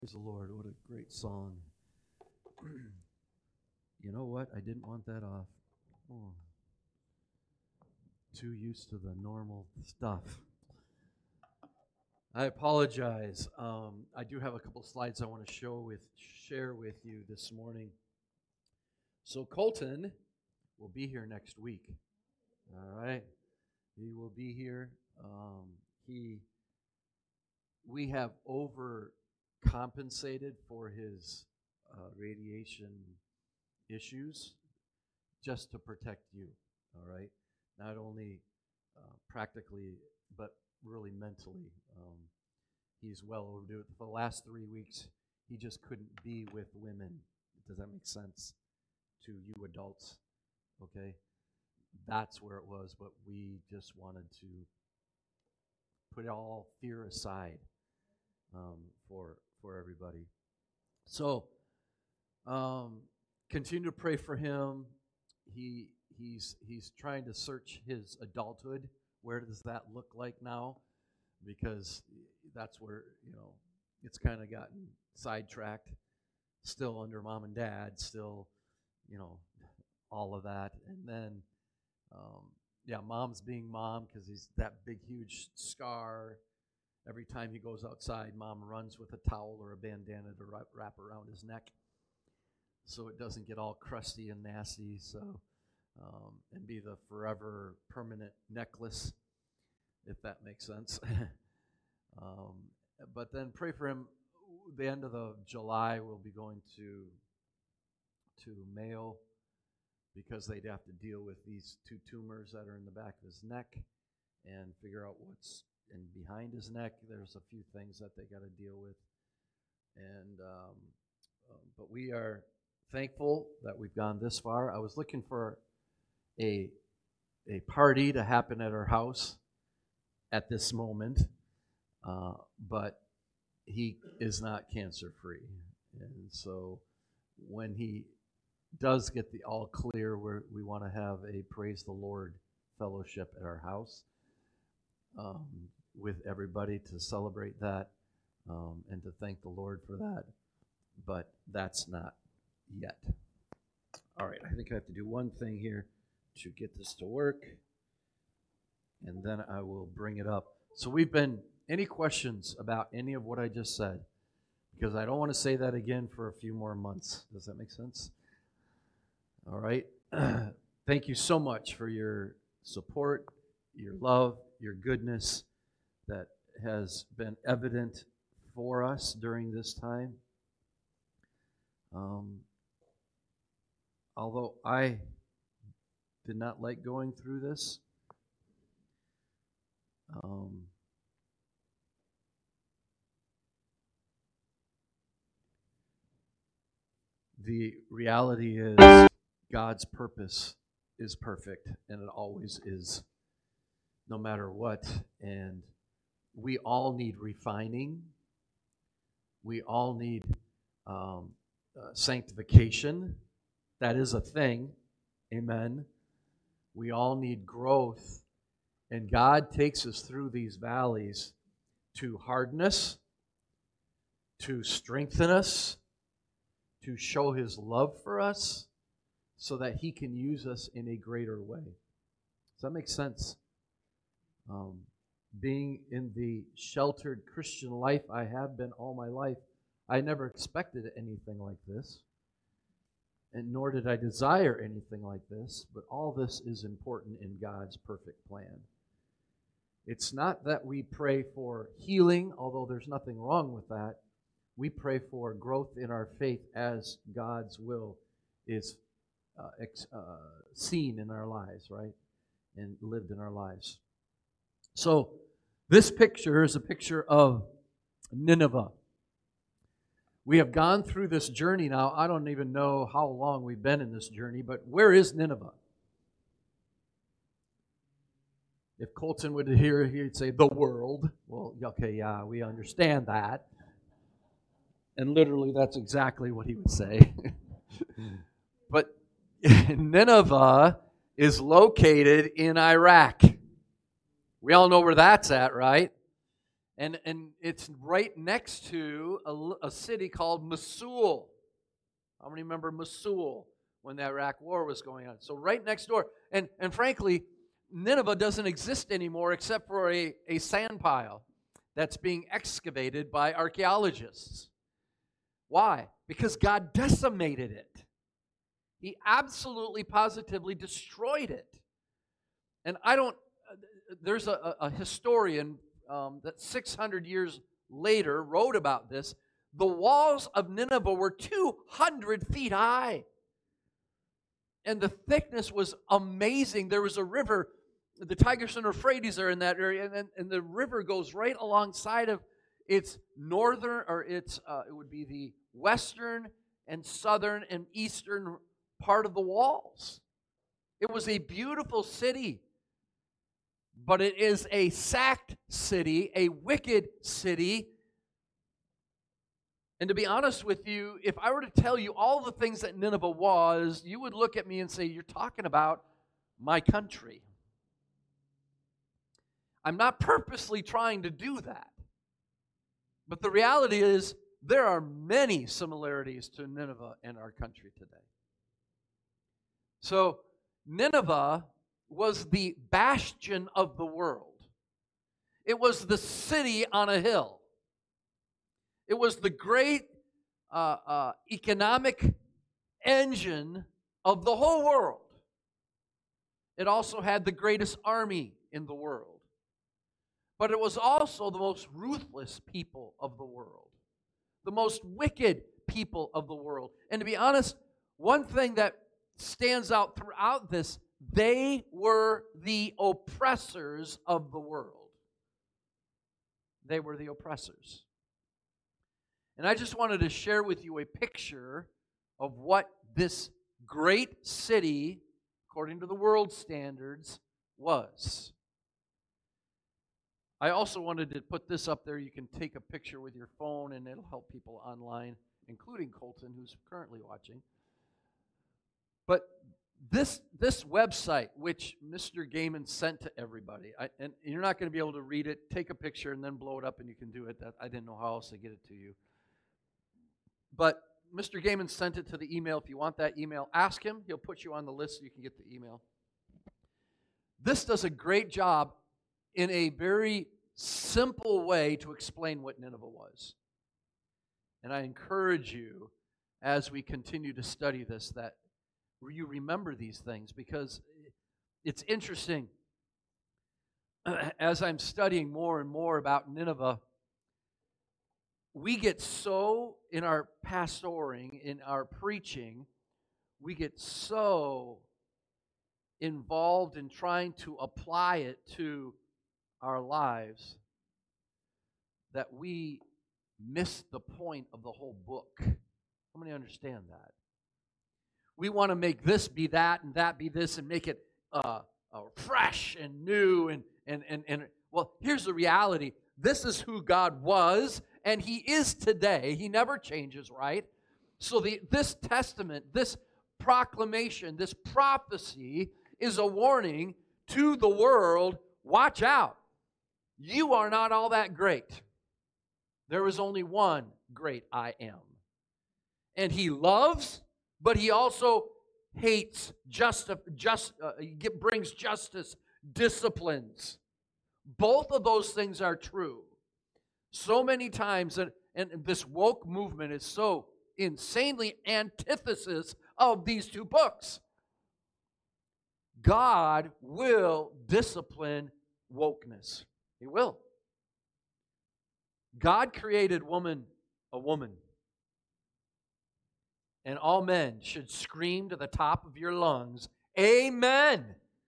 Praise the Lord. What a great song. You know what? I didn't want that off. Oh, too used to the normal stuff. I apologize. I do have a couple slides I want to share with you this morning. So Colton will be here next week. All right, he will be here. We have overcompensated for his radiation issues just to protect you. All right, not only practically, but really mentally. He's well overdue. For the last 3 weeks, he just couldn't be with women. Does that make sense to you adults? Okay, that's where it was, but we just wanted to put all fear aside for everybody. So continue to pray for him. He's trying to search his adulthood. Where does that look like now? Because that's where, it's kind of gotten sidetracked. Still under mom and dad, still, all of that. And then, mom's being mom because he's that big, huge scar. Every time he goes outside, mom runs with a towel or a bandana to wrap around his neck so it doesn't get all crusty and nasty. So, and be the forever permanent necklace, if that makes sense. But then pray for him. The end of July, we'll be going to Mayo because they'd have to deal with these 2 tumors that are in the back of his neck and figure out what's behind his neck. There's a few things that they got to deal with. And but we are thankful that we've gone this far. I was looking for a party to happen at our house at this moment, but he is not cancer-free. And so when he does get the all clear, we want to have a Praise the Lord fellowship at our house with everybody to celebrate that and to thank the Lord for that. But that's not yet. All right, I think I have to do one thing here to get this to work, and then I will bring it up. So any questions about any of what I just said? Because I don't want to say that again for a few more months. Does that make sense? All right. Thank you so much for your support, your love, your goodness that has been evident for us during this time. Although I did not like going through this, the reality is God's purpose is perfect, and it always is, no matter what. And we all need refining. We all need sanctification. That is a thing. Amen. We all need growth. And God takes us through these valleys to harden us, to strengthen us, to show His love for us, so that He can use us in a greater way. Does that make sense? Being in the sheltered Christian life I have been all my life, I never expected anything like this, and nor did I desire anything like this, but all this is important in God's perfect plan. It's not that we pray for healing, although there's nothing wrong with that. We pray for growth in our faith as God's will is seen in our lives, right? And lived in our lives. So, this picture is a picture of Nineveh. We have gone through this journey now. I don't even know how long we've been in this journey, but where is Nineveh? If Colton would hear, he'd say, the world. Well, okay, yeah, we understand that. And literally, that's exactly what he would say. But Nineveh is located in Iraq. We all know where that's at, right? And it's right next to a city called Mosul. How many remember Mosul when the Iraq War was going on? So right next door. And frankly, Nineveh doesn't exist anymore except for a sand pile that's being excavated by archaeologists. Why? Because God decimated it. He absolutely, positively destroyed it. And there's a historian that 600 years later wrote about this. The walls of Nineveh were 200 feet high. And the thickness was amazing. There was a river, the Tigris and Euphrates are in that area, and the river goes right alongside of its northern, or it would be the western and southern and eastern part of the walls. It was a beautiful city. But it is a sacked city, a wicked city. And to be honest with you, if I were to tell you all the things that Nineveh was, you would look at me and say, you're talking about my country. I'm not purposely trying to do that. But the reality is, there are many similarities to Nineveh and our country today. So, Nineveh was the bastion of the world. It was the city on a hill. It was the great economic engine of the whole world. It also had the greatest army in the world. But it was also the most ruthless people of the world, the most wicked people of the world. And to be honest, one thing that stands out throughout this, they were the oppressors of the world. They were the oppressors. And I just wanted to share with you a picture of what this great city, according to the world standards, was. I also wanted to put this up there. You can take a picture with your phone, and it'll help people online, including Colton, who's currently watching. But this website, which Mr. Gaiman sent to everybody, and you're not going to be able to read it, take a picture and then blow it up, and you can do it. I didn't know how else to get it to you. But Mr. Gaiman sent it to the email. If you want that email, ask him. He'll put you on the list so you can get the email. This does a great job in a very simple way to explain what Nineveh was. And I encourage you, as we continue to study this, that you remember these things, because it's interesting. As I'm studying more and more about Nineveh, we get so, in our pastoring, in our preaching, we get so involved in trying to apply it to our lives that we miss the point of the whole book. How many understand that? We want to make this be that and that be this and make it fresh and new and well, here's the reality. This is who God was, and He is today. He never changes, right? So this testament, this proclamation, this prophecy is a warning to the world. Watch out. You are not all that great. There is only one great I am. And He loves, but He also hates, brings justice, disciplines. Both of those things are true. So many times, and this woke movement is so insanely antithesis of these two books. God will discipline wokeness. He will. God created a woman. And all men should scream to the top of your lungs, Amen.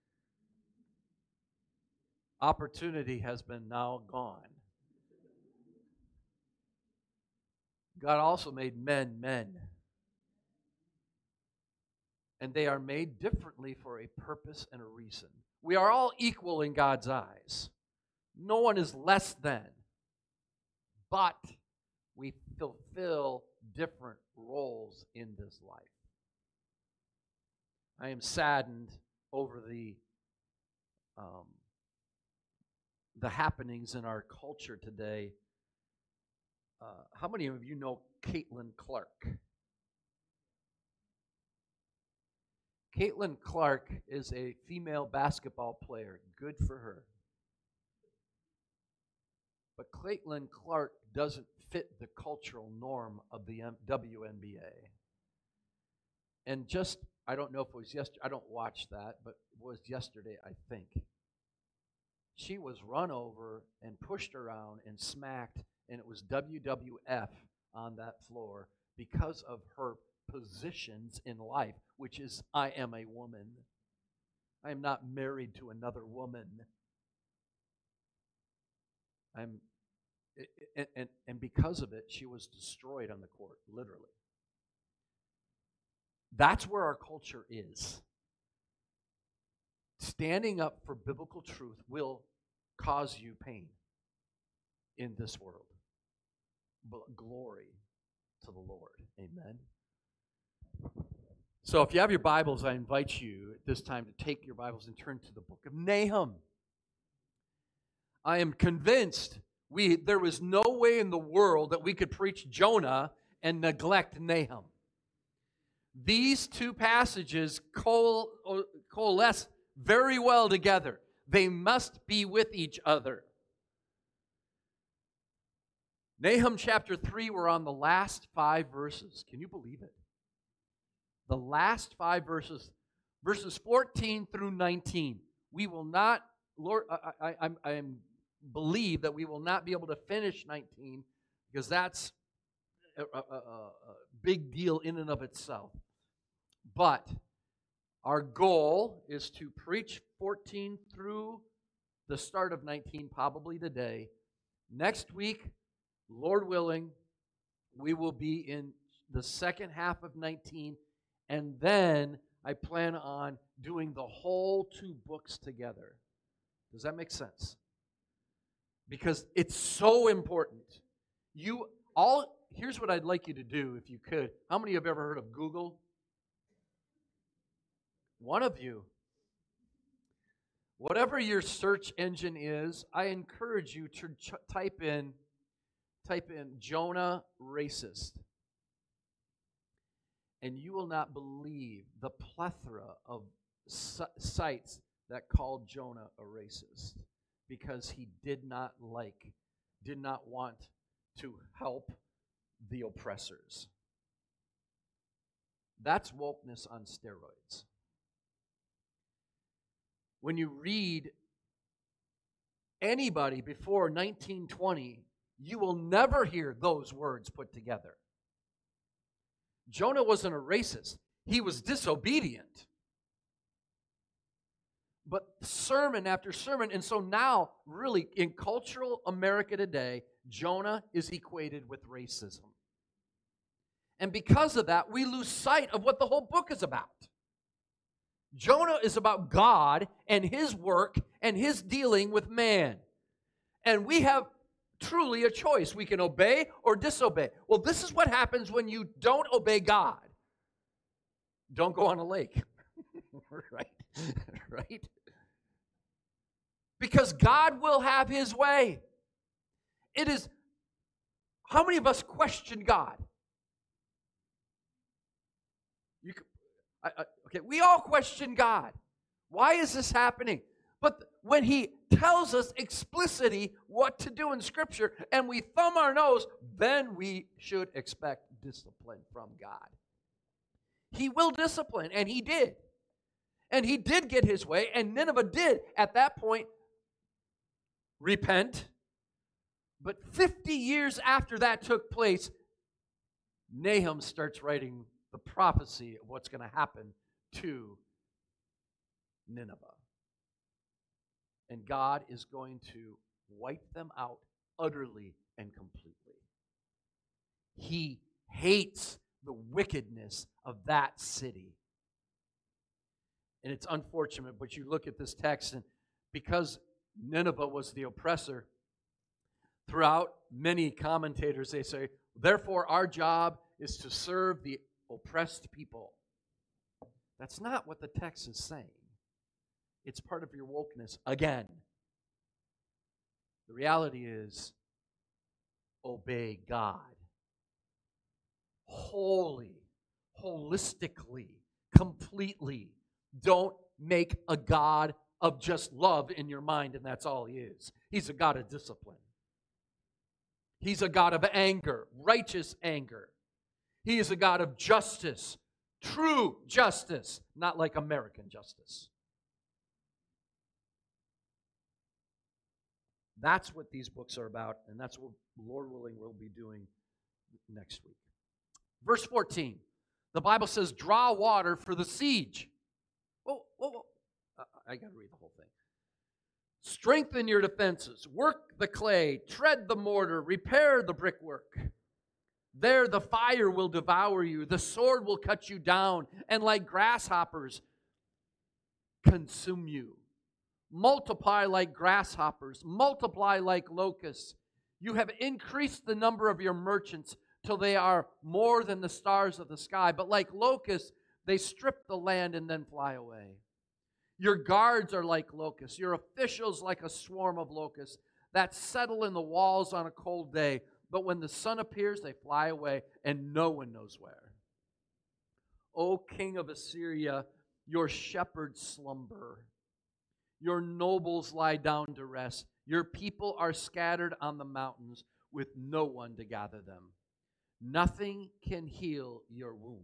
Opportunity has been now gone. God also made men. And they are made differently for a purpose and a reason. We are all equal in God's eyes. No one is less than. But we fulfill different roles in this life. I am saddened over the the happenings in our culture today. How many of you know Caitlin Clark? Caitlin Clark is a female basketball player. Good for her. But Caitlin Clark doesn't fit the cultural norm of the WNBA. And just, I don't know if it was yesterday, I don't watch that, but it was yesterday, I think. She was run over and pushed around and smacked, and it was WWF on that floor because of her positions in life, which is, I am a woman. I am not married to another woman. And because of it, she was destroyed on the court, literally. That's where our culture is. Standing up for biblical truth will cause you pain in this world. But glory to the Lord. Amen. So if you have your Bibles, I invite you at this time to take your Bibles and turn to the book of Nahum. I am convinced there was no way in the world that we could preach Jonah and neglect Nahum. These two passages coalesce very well together. They must be with each other. Nahum chapter 3, we're on the last 5 verses. Can you believe it? The last 5 verses, verses 14 through 19. We will not, Lord, I believe that we will not be able to finish 19 because that's a big deal in and of itself. But our goal is to preach 14 through the start of 19, probably today. Next week, Lord willing, we will be in the second half of 19, and then I plan on doing the whole 2 books together. Does that make sense? Because it's so important. Here's what I'd like you to do if you could. How many have ever heard of Google? One of you. Whatever your search engine is, I encourage you to type in Jonah racist. And you will not believe the plethora of sites that called Jonah a racist because he did not want to help the oppressors. That's wokeness on steroids. When you read anybody before 1920, you will never hear those words put together. Jonah wasn't a racist. He was disobedient. But sermon after sermon, and so now, really, in cultural America today, Jonah is equated with racism. And because of that, we lose sight of what the whole book is about. Jonah is about God and His work and His dealing with man. And we have truly a choice. We can obey or disobey. Well, this is what happens when you don't obey God. Don't go on a lake. Right? Right? Because God will have His way. It is, how many of us question God? Okay, we all question God. Why is this happening? But when He tells us explicitly what to do in Scripture and we thumb our nose, then we should expect discipline from God. He will discipline, and He did. And He did get His way, and Nineveh did, at that point, repent. But 50 years after that took place, Nahum starts writing the prophecy of what's going to happen to Nineveh. And God is going to wipe them out utterly and completely. He hates the wickedness of that city. And it's unfortunate, but you look at this text, and because Nineveh was the oppressor, throughout many commentators, they say, therefore our job is to serve the oppressed people. That's not what the text is saying. It's part of your wokeness again. The reality is, obey God. Wholly, holistically, completely. Don't make a God of just love in your mind, and that's all He is. He's a God of discipline. He's a God of anger, righteous anger. He is a God of justice, true justice, not like American justice. That's what these books are about, and that's what, Lord willing, we'll be doing next week. Verse 14, the Bible says, draw water for the siege. Whoa. I got to read the whole thing. Strengthen your defenses, work the clay, tread the mortar, repair the brickwork. There the fire will devour you, the sword will cut you down, and like grasshoppers consume you. Multiply like grasshoppers, multiply like locusts. You have increased the number of your merchants till they are more than the stars of the sky. But like locusts, they strip the land and then fly away. Your guards are like locusts, your officials like a swarm of locusts that settle in the walls on a cold day. But when the sun appears, they fly away, and no one knows where. O king of Assyria, your shepherds slumber. Your nobles lie down to rest. Your people are scattered on the mountains with no one to gather them. Nothing can heal your wound.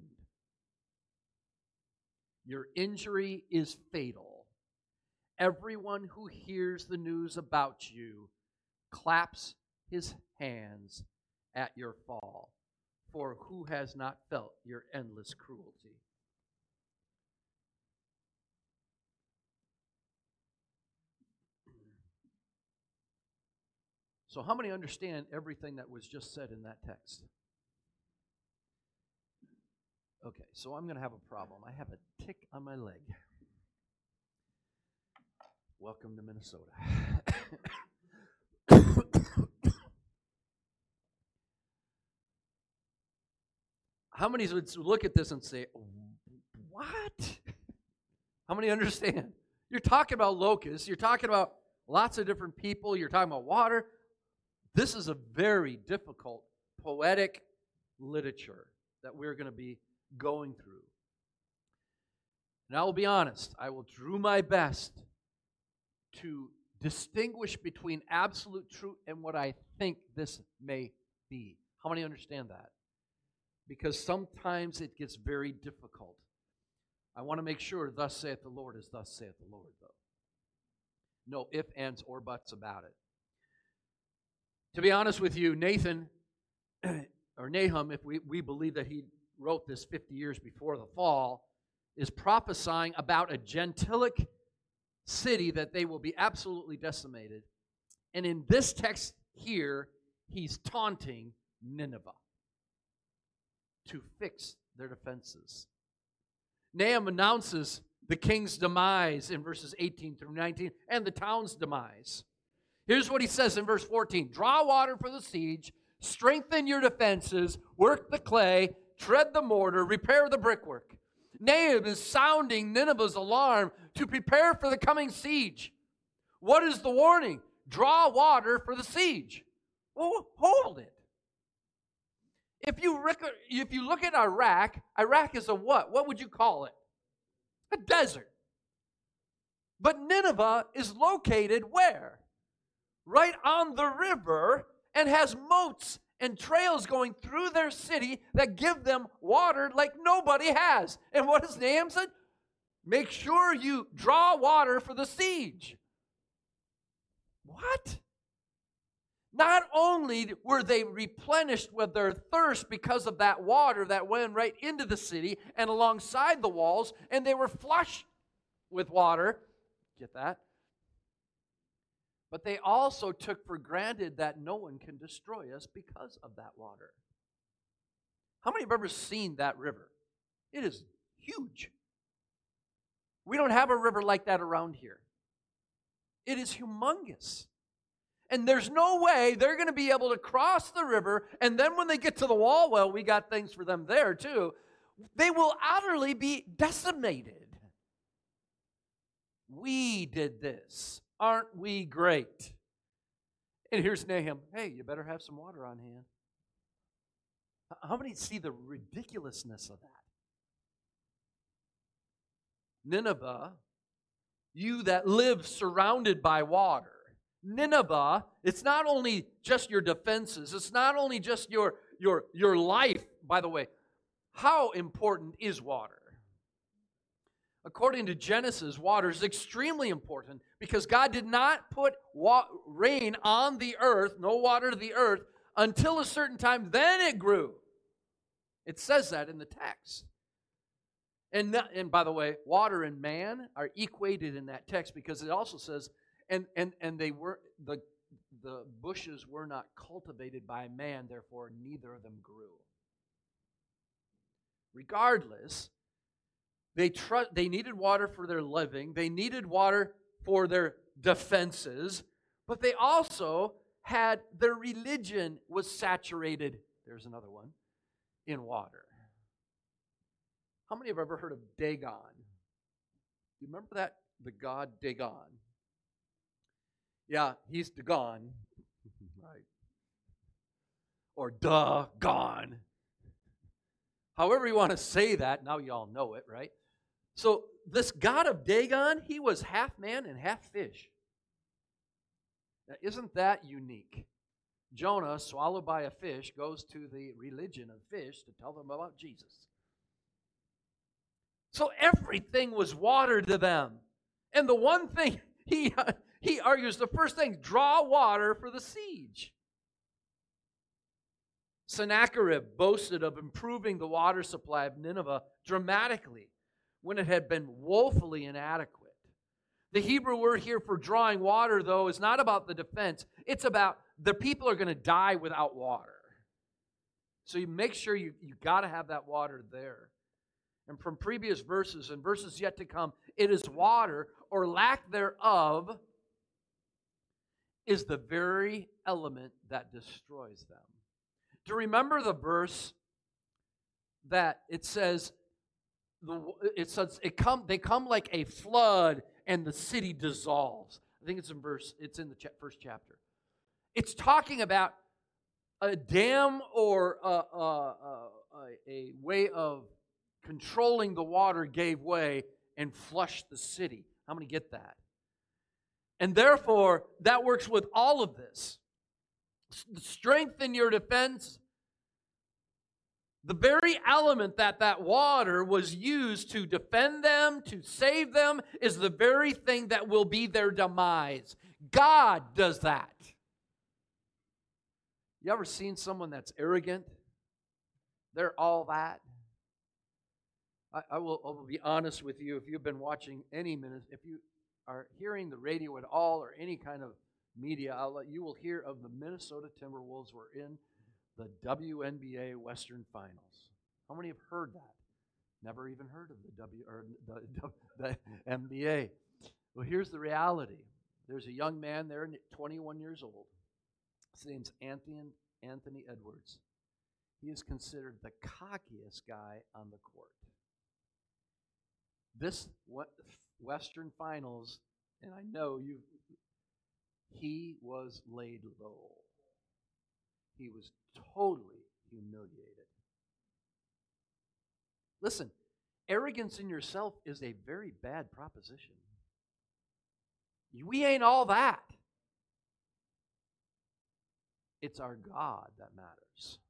Your injury is fatal. Everyone who hears the news about you claps his hands at your fall. For who has not felt your endless cruelty? So how many understand everything that was just said in that text? Okay, so I'm going to have a problem. I have a tick on my leg. Welcome to Minnesota. How many would look at this and say, what? How many understand? You're talking about locusts. You're talking about lots of different people. You're talking about water. This is a very difficult poetic literature that we're going to be going through. And I will be honest, I will do my best to distinguish between absolute truth and what I think this may be. How many understand that? Because sometimes it gets very difficult. I want to make sure thus saith the Lord is thus saith the Lord, though. No ifs, ands, or buts about it. To be honest with you, Nathan, or Nahum, if we believe that he wrote this 50 years before the fall, is prophesying about a gentilic city that they will be absolutely decimated. And in this text here, he's taunting Nineveh to fix their defenses. Nahum announces the king's demise in verses 18 through 19 and the town's demise. Here's what he says in verse 14. Draw water for the siege, strengthen your defenses, work the clay, tread the mortar, repair the brickwork. Nahum is sounding Nineveh's alarm to prepare for the coming siege. What is the warning? Draw water for the siege. Oh, hold it. If you look at Iraq is a what? What would you call it? A desert. But Nineveh is located where? Right on the river, and has moats and trails going through their city that give them water like nobody has. And what does Nahum say? Make sure you draw water for the siege. What? Not only were they replenished with their thirst because of that water that went right into the city and alongside the walls, and they were flush with water. Get that? But they also took for granted that no one can destroy us because of that water. How many have ever seen that river? It is huge. We don't have a river like that around here. It is humongous. And there's no way they're going to be able to cross the river, and then when they get to the wall, well, we got things for them there too. They will utterly be decimated. We did this. Aren't we great? And here's Nahum. Hey, you better have some water on hand. How many see the ridiculousness of that? Nineveh, you that live surrounded by water. Nineveh, it's not only just your defenses. It's not only just your life. By the way, how important is water? According to Genesis, water is extremely important because God did not put rain on the earth, no water to the earth, until a certain time. Then it grew. It says that in the text. And by the way, water and man are equated in that text because it also says, and they were the bushes were not cultivated by man, therefore neither of them grew. Regardless, they needed water for their living. They needed water for their defenses, but they also had their religion was saturated. There's another one in water. How many have ever heard of Dagon? You remember that? The god Dagon. Yeah, he's Dagon. Right. Or Dagon. However you want to say that, now you all know it, right? So this god of Dagon, he was half man and half fish. Now, isn't that unique? Jonah, swallowed by a fish, goes to the religion of fish to tell them about Jesus. So everything was water to them. And the one thing he argues, the first thing, draw water for the siege. Sennacherib boasted of improving the water supply of Nineveh dramatically when it had been woefully inadequate. The Hebrew word here for drawing water, though, is not about the defense. It's about the people are going to die without water. So you make sure you got to have that water there. And from previous verses and verses yet to come, it is water or lack thereof is the very element that destroys them. Do you remember the verse that it says, they come like a flood and the city dissolves? I think it's in the first chapter. It's talking about a dam or a way of controlling the water gave way and flushed the city. How many get that? And therefore, that works with all of this. Strengthen your defense. The very element that water was used to defend them, to save them, is the very thing that will be their demise. God does that. You ever seen someone that's arrogant? They're all that. I will be honest with you. If you've been watching any minute, if you are hearing the radio at all or any kind of media outlet, you will hear of the Minnesota Timberwolves were in the WNBA Western Finals. How many have heard that? Never even heard of the NBA. Well, here's the reality. There's a young man there, 21 years old. His name's Anthony Edwards. He is considered the cockiest guy on the court. This Western Finals, and I know he was laid low. He was totally humiliated. Listen, arrogance in yourself is a very bad proposition. We ain't all that. It's our God that matters.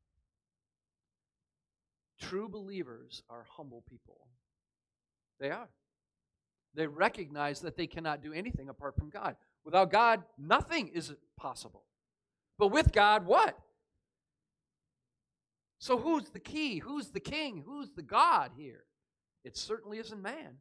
True believers are humble people. They are. They recognize that they cannot do anything apart from God. Without God, nothing is possible. But with God, what? So who's the key? Who's the king? Who's the God here? It certainly isn't man.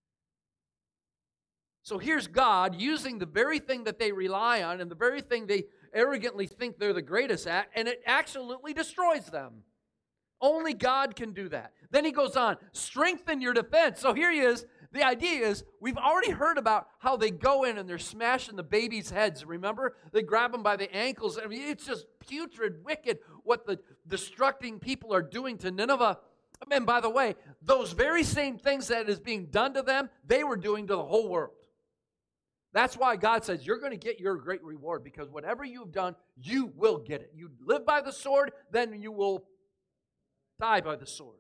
So here's God using the very thing that they rely on and the very thing they arrogantly think they're the greatest at, and it absolutely destroys them. Only God can do that. Then he goes on, strengthen your defense. So here he is. The idea is, we've already heard about how they go in and they're smashing the babies' heads. Remember? They grab them by the ankles. I mean, it's just putrid, wicked what the destructing people are doing to Nineveh. And by the way, those very same things that is being done to them, they were doing to the whole world. That's why God says you're going to get your great reward, because whatever you've done, you will get it. You live by the sword, then you will die by the sword.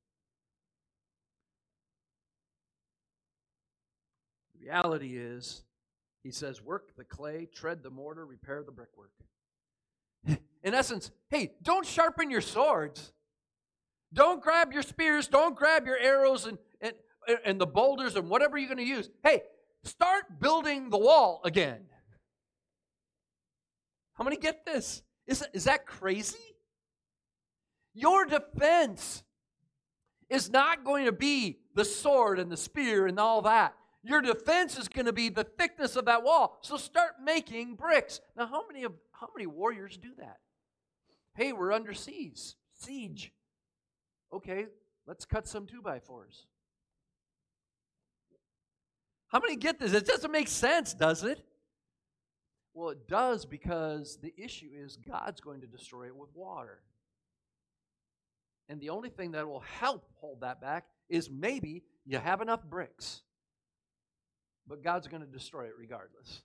The reality is, he says, work the clay, tread the mortar, repair the brickwork. In essence, hey, don't sharpen your swords. Don't grab your spears. Don't grab your arrows and the boulders and whatever you're going to use. Hey, start building the wall again. How many get this? Is that crazy? Your defense is not going to be the sword and the spear and all that. Your defense is going to be the thickness of that wall. So start making bricks. Now, how many warriors do that? Hey, we're under siege. Okay, let's cut some 2x4s. How many get this? It doesn't make sense, does it? Well, it does, because the issue is God's going to destroy it with water. And the only thing that will help hold that back is maybe you have enough bricks. But God's going to destroy it regardless.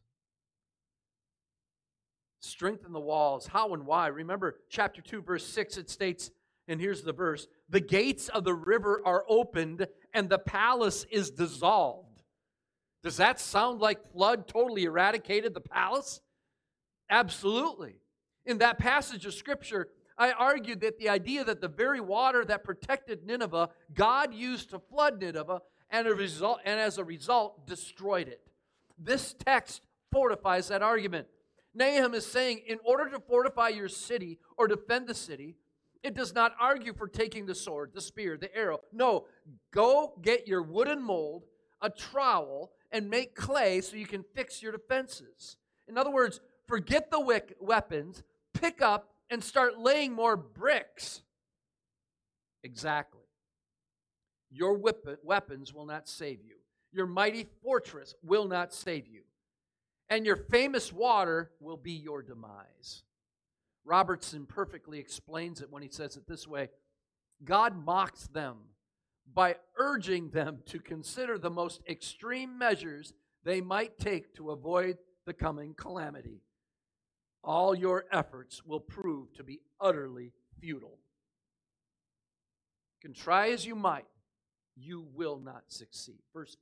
Strengthen the walls. How and why? Remember chapter 2, verse 6, it states, and here's the verse, the gates of the river are opened and the palace is dissolved. Does that sound like flood totally eradicated the palace? Absolutely. In that passage of Scripture, I argued that the idea that the very water that protected Nineveh, God used to flood Nineveh, and as a result, destroyed it. This text fortifies that argument. Nahum is saying, in order to fortify your city or defend the city, it does not argue for taking the sword, the spear, the arrow. No, go get your wooden mold, a trowel, and make clay so you can fix your defenses. In other words, forget the weapons, pick up and start laying more bricks. Exactly. Your weapons will not save you. Your mighty fortress will not save you. And your famous water will be your demise. Robertson perfectly explains it when he says it this way. God mocks them by urging them to consider the most extreme measures they might take to avoid the coming calamity. All your efforts will prove to be utterly futile. You can try as you might, you will not succeed. Verse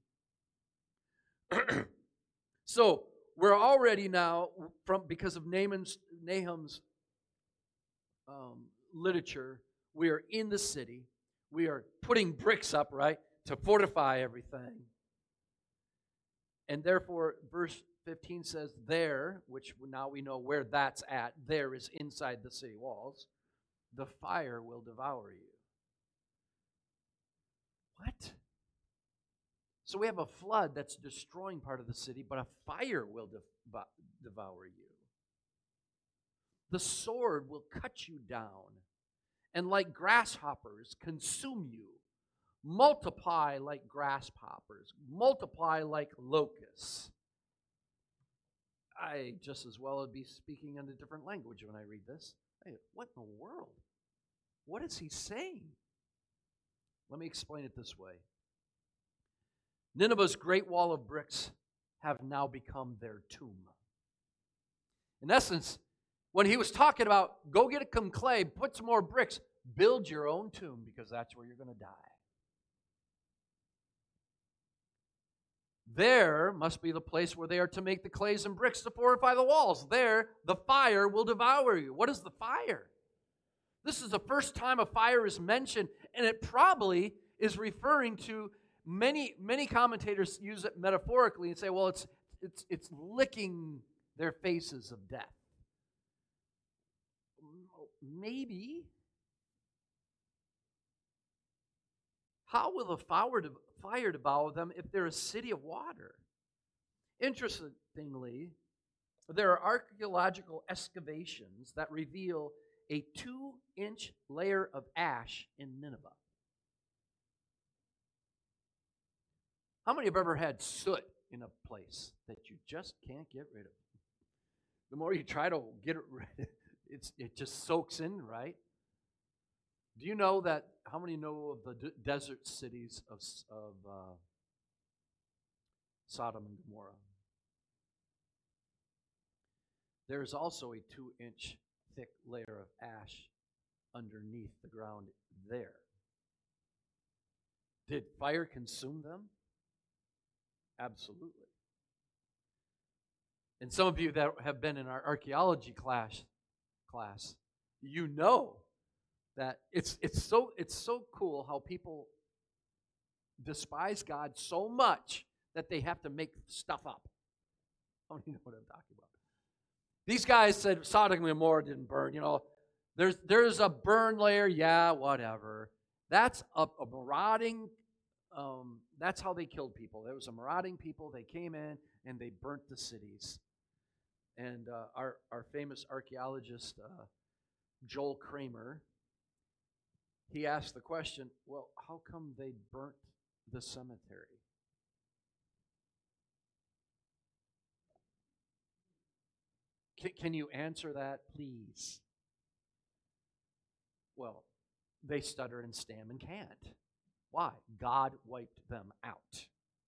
15. So, we're already now, because of Nahum's literature, we are in the city. We are putting bricks up, right, to fortify everything. And therefore, verse 15 says, there, which now we know where that's at, there is inside the city walls, the fire will devour you. What? So we have a flood that's destroying part of the city, but a fire will devour you. The sword will cut you down, and like grasshoppers consume you. Multiply like grasshoppers, multiply like locusts. I just as well would be speaking in a different language when I read this. Hey, what in the world? What is he saying? Let me explain it this way. Nineveh's great wall of bricks have now become their tomb. In essence, when he was talking about, go get some clay, put some more bricks, build your own tomb, because that's where you're going to die. There must be the place where they are to make the clays and bricks to fortify the walls. There, the fire will devour you. What is the fire? This is the first time a fire is mentioned, and it probably is referring to, many commentators use it metaphorically and say, well, it's licking their faces of death. Maybe. How will the fire devour them if they're a city of water? Interestingly, there are archaeological excavations that reveal a 2-inch layer of ash in Nineveh. How many have ever had soot in a place that you just can't get rid of? The more you try to get it rid, it just soaks in, right? Do you know that, how many know of the desert cities of Sodom and Gomorrah? There's also a 2-inch thick layer of ash underneath the ground there. Did fire consume them? Absolutely. And some of you that have been in our archaeology class, you know that it's so cool how people despise God so much that they have to make stuff up. I don't even know what I'm talking about. These guys said Sodom and Gomorrah didn't burn. There's a burn layer, yeah, whatever. That's a marauding. That's how they killed people. There was a marauding people. They came in and they burnt the cities. And our famous archaeologist Joel Kramer, he asked the question, well, how come they burnt the cemetery? Can you answer that, please? Well, they stutter and stam and can't. Why? God wiped them out.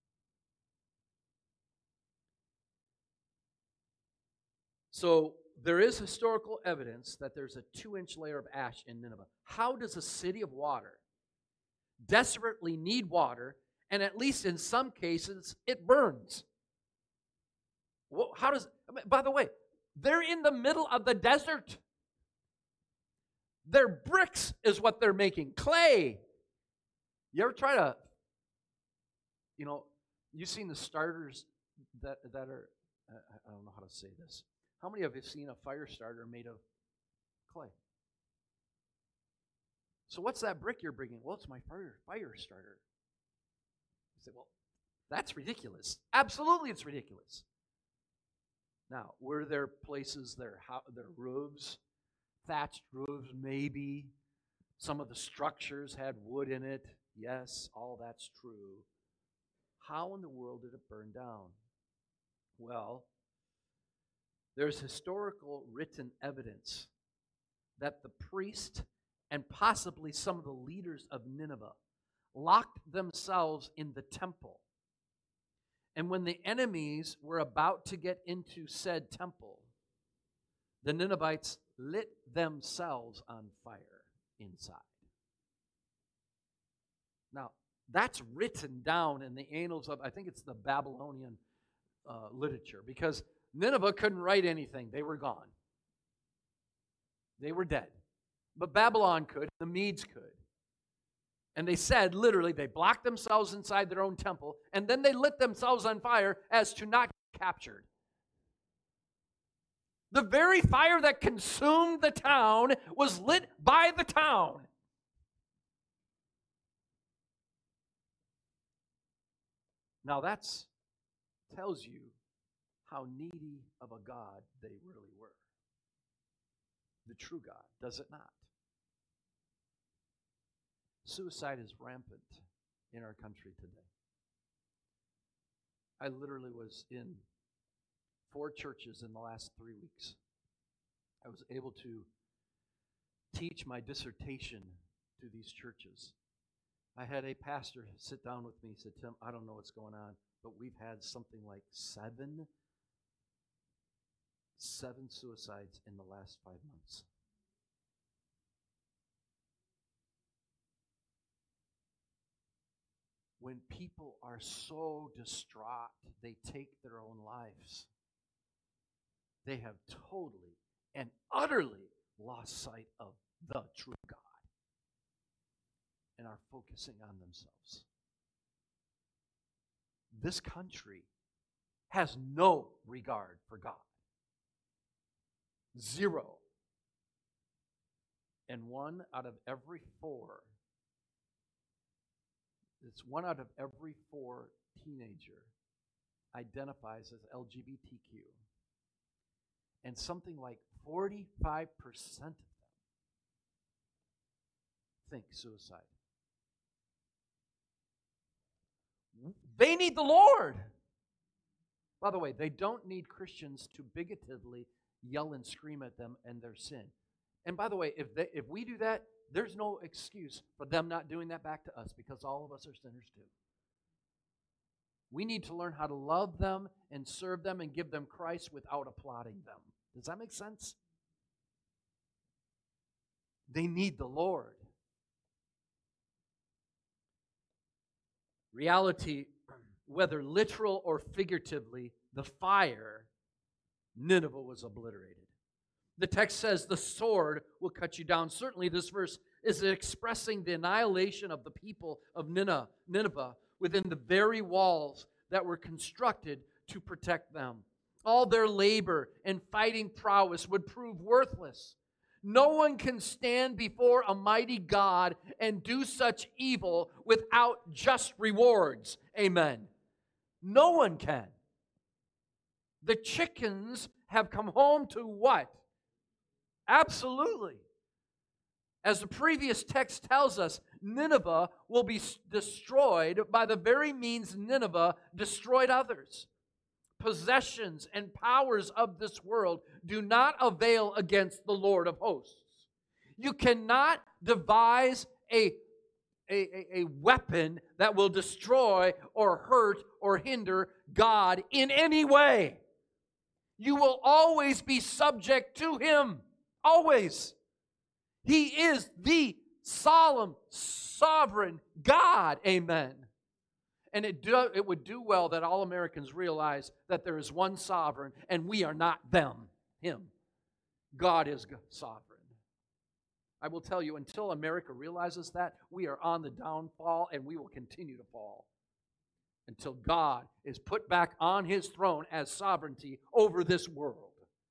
So there is historical evidence that there's a 2-inch layer of ash in Nineveh. How does a city of water desperately need water, and at least in some cases, it burns? Well, by the way, they're in the middle of the desert. Their bricks is what they're making, clay. You ever try to, you've seen the starters that are, I don't know how to say this. How many of you have seen a fire starter made of clay? So what's that brick you're bringing? Well, it's my fire starter. You say, well, that's ridiculous. Absolutely, it's ridiculous. Now, were there places, their roofs, thatched roofs, maybe? Some of the structures had wood in it. Yes, all that's true. How in the world did it burn down? Well, there's historical written evidence that the priest and possibly some of the leaders of Nineveh locked themselves in the temple. And when the enemies were about to get into said temple, the Ninevites lit themselves on fire inside. Now, that's written down in the annals of, I think it's the Babylonian literature, because Nineveh couldn't write anything. They were gone. They were dead. But Babylon could, the Medes could. And they said, literally, they blocked themselves inside their own temple, and then they lit themselves on fire as to not get captured. The very fire that consumed the town was lit by the town. Now that tells you how needy of a God they really were. The true God, does it not? Suicide is rampant in our country today. I literally was in 4 churches in the last 3 weeks. I was able to teach my dissertation to these churches. I had a pastor sit down with me and said, Tim, I don't know what's going on, but we've had something like 7 suicides in the last 5 months. When people are so distraught, they take their own lives. They have totally and utterly lost sight of the true God and are focusing on themselves. This country has no regard for God. 0. And 1 out of every 4, it's 1 out of every 4 teenager identifies as LGBTQ. And something like 45% of them think suicide. They need the Lord. By the way, they don't need Christians to bigotively yell and scream at them and their sin. And by the way, if we do that, there's no excuse for them not doing that back to us, because all of us are sinners too. We need to learn how to love them and serve them and give them Christ without applauding them. Does that make sense? They need the Lord. Reality, whether literal or figuratively, the fire, Nineveh was obliterated. The text says the sword will cut you down. Certainly this verse is expressing the annihilation of the people of Nineveh within the very walls that were constructed to protect them. All their labor and fighting prowess would prove worthless. No one can stand before a mighty God and do such evil without just rewards. Amen. No one can. The chickens have come home to what? Absolutely. As the previous text tells us, Nineveh will be destroyed by the very means Nineveh destroyed others. Possessions and powers of this world do not avail against the Lord of hosts. You cannot devise a weapon that will destroy or hurt or hinder God in any way. You will always be subject to Him. Always. He is the solemn, sovereign God. Amen. And it would do well that all Americans realize that there is one sovereign, and we are not them, Him. God is sovereign. I will tell you, until America realizes that, we are on the downfall, and we will continue to fall until God is put back on His throne as sovereignty over this world.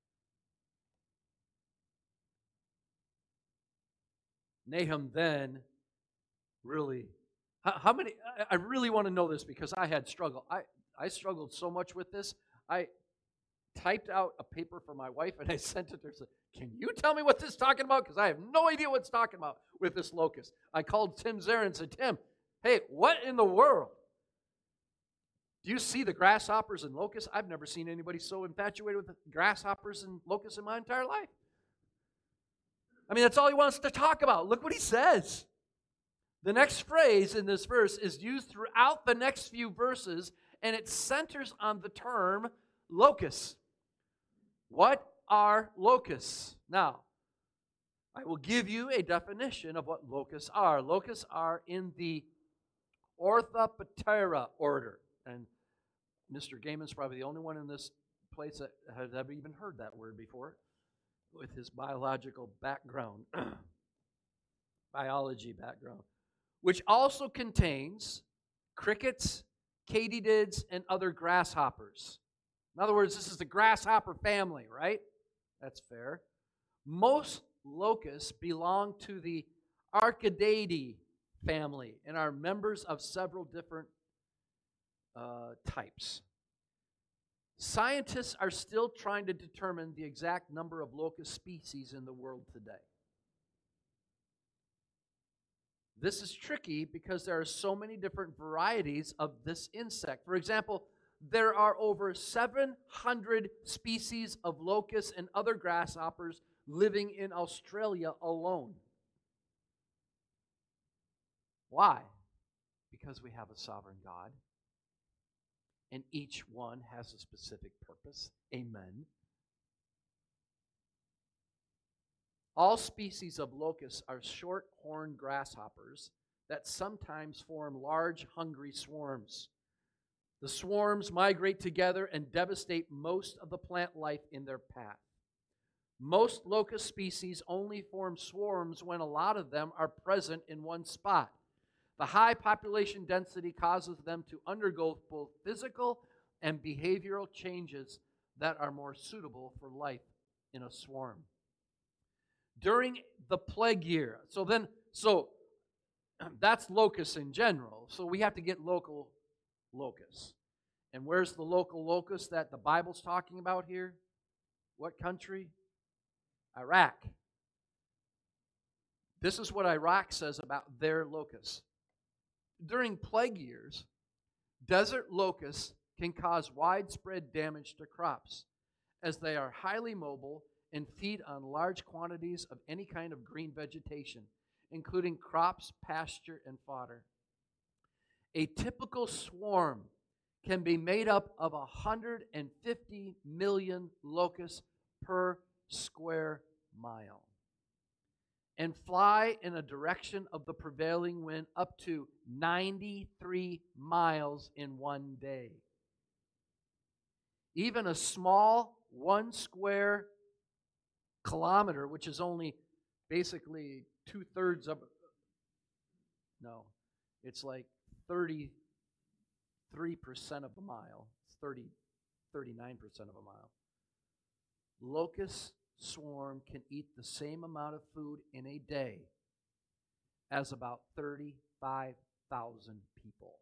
Nahum then really, how many, I really want to know this because I had struggle. I struggled so much with this. I typed out a paper for my wife and I sent it to her and said, can you tell me what this is talking about? Because I have no idea what it's talking about with this locust. I called Tim Zare and said, Tim, hey, what in the world? Do you see the grasshoppers and locusts? I've never seen anybody so infatuated with grasshoppers and locusts in my entire life. I mean, that's all he wants to talk about. Look what he says. The next phrase in this verse is used throughout the next few verses, and it centers on the term locusts. What are locusts? Now, I will give you a definition of what locusts are. Locusts are in the Orthoptera order. And Mr. Gaiman's probably the only one in this place that has ever even heard that word before, with his biological background, biology background, which also contains crickets, katydids, and other grasshoppers. In other words, this is the grasshopper family, right? That's fair. Most locusts belong to the Archidaidae family and are members of several different types. Scientists are still trying to determine the exact number of locust species in the world today. This is tricky because there are so many different varieties of this insect. For example, there are over 700 species of locusts and other grasshoppers living in Australia alone. Why? Because we have a sovereign God. And each one has a specific purpose. Amen. All species of locusts are short-horned grasshoppers that sometimes form large, hungry swarms. The swarms migrate together and devastate most of the plant life in their path. Most locust species only form swarms when a lot of them are present in one spot. The high population density causes them to undergo both physical and behavioral changes that are more suitable for life in a swarm. During the plague year, so that's locusts in general. So we have to get local locusts. And where's the local locust that the Bible's talking about here? What country? Iraq. This is what Iraq says about their locusts. During plague years, desert locusts can cause widespread damage to crops, as they are highly mobile and feed on large quantities of any kind of green vegetation, including crops, pasture, and fodder. A typical swarm can be made up of 150 million locusts per square mile, and fly in a direction of the prevailing wind up to 93 miles in one day. Even a small 1 square kilometer, which is only basically 2/3 of, no, it's like 33% of a mile. It's 39% of a mile. Locust swarm can eat the same amount of food in a day as about 35,000 people.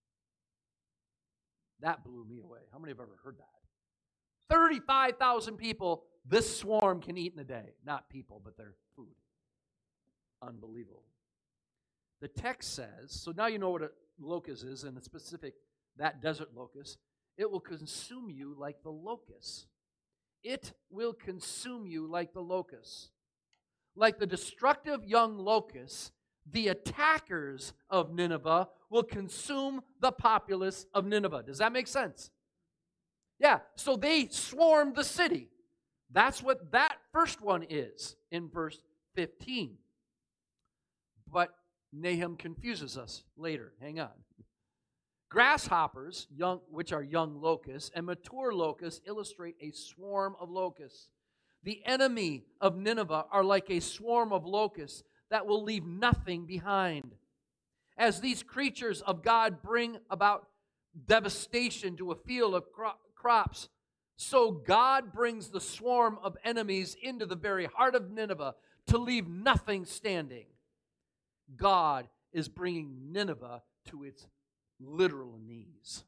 That blew me away. How many have ever heard that? 35,000 people this swarm can eat in a day. Not people, but their food. Unbelievable. The text says, so now you know what a locust is, and the specific, that desert locust. It will consume you like the locust. It will consume you like the locust. Like the destructive young locusts, the attackers of Nineveh will consume the populace of Nineveh. Does that make sense? Yeah, so they swarmed the city. That's what that first one is in verse 15. But Nahum confuses us later. Hang on. Grasshoppers, which are young locusts, and mature locusts illustrate a swarm of locusts. The enemy of Nineveh are like a swarm of locusts that will leave nothing behind. As these creatures of God bring about devastation to a field of crops, so God brings the swarm of enemies into the very heart of Nineveh to leave nothing standing. God is bringing Nineveh to its literal knees.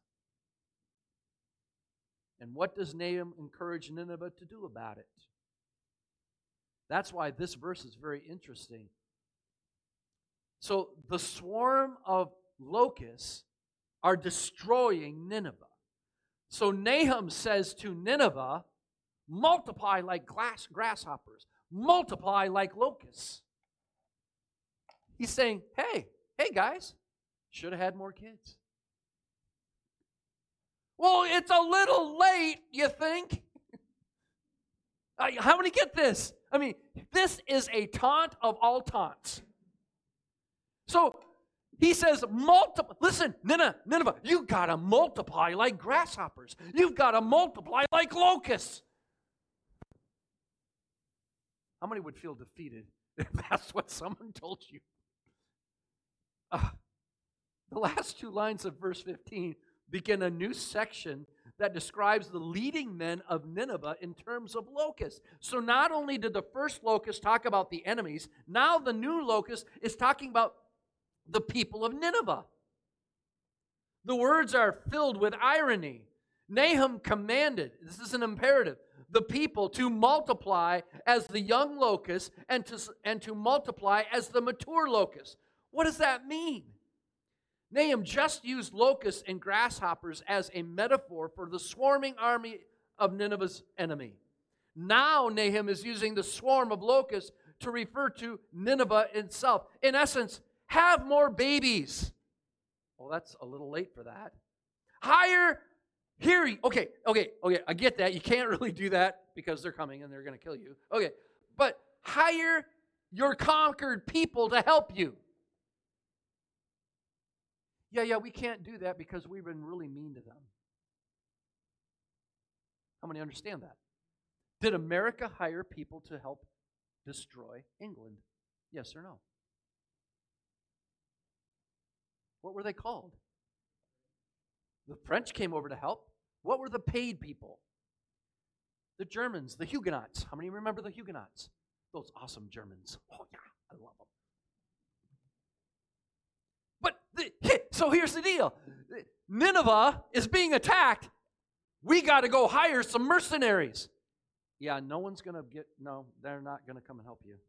And what does Nahum encourage Nineveh to do about it? That's why this verse is very interesting. So the swarm of locusts are destroying Nineveh. So Nahum says to Nineveh, multiply like grasshoppers, multiply like locusts. He's saying, hey guys, should have had more kids. Well, it's a little late, you think? How many get this? I mean, this is a taunt of all taunts. So he says, listen, Nineveh, you've got to multiply like grasshoppers. You've got to multiply like locusts. How many would feel defeated if that's what someone told you? The last two lines of verse 15 begin a new section that describes the leading men of Nineveh in terms of locusts. So not only did the first locust talk about the enemies, now the new locust is talking about the people of Nineveh. The words are filled with irony. Nahum commanded, this is an imperative, the people to multiply as the young locust and to multiply as the mature locust. What does that mean? Nahum just used locusts and grasshoppers as a metaphor for the swarming army of Nineveh's enemy. Now Nahum is using the swarm of locusts to refer to Nineveh itself. In essence, have more babies. Well, that's a little late for that. Okay, I get that. You can't really do that because they're coming and they're going to kill you. Okay, but hire your conquered people to help you. Yeah, we can't do that because we've been really mean to them. How many understand that? Did America hire people to help destroy England? Yes or no? What were they called? The French came over to help. What were the paid people? The Germans, the Huguenots. How many remember the Huguenots? Those awesome Germans. Oh, yeah, I love them. So here's the deal. Nineveh is being attacked. We got to go hire some mercenaries. Yeah, they're not going to come and help you.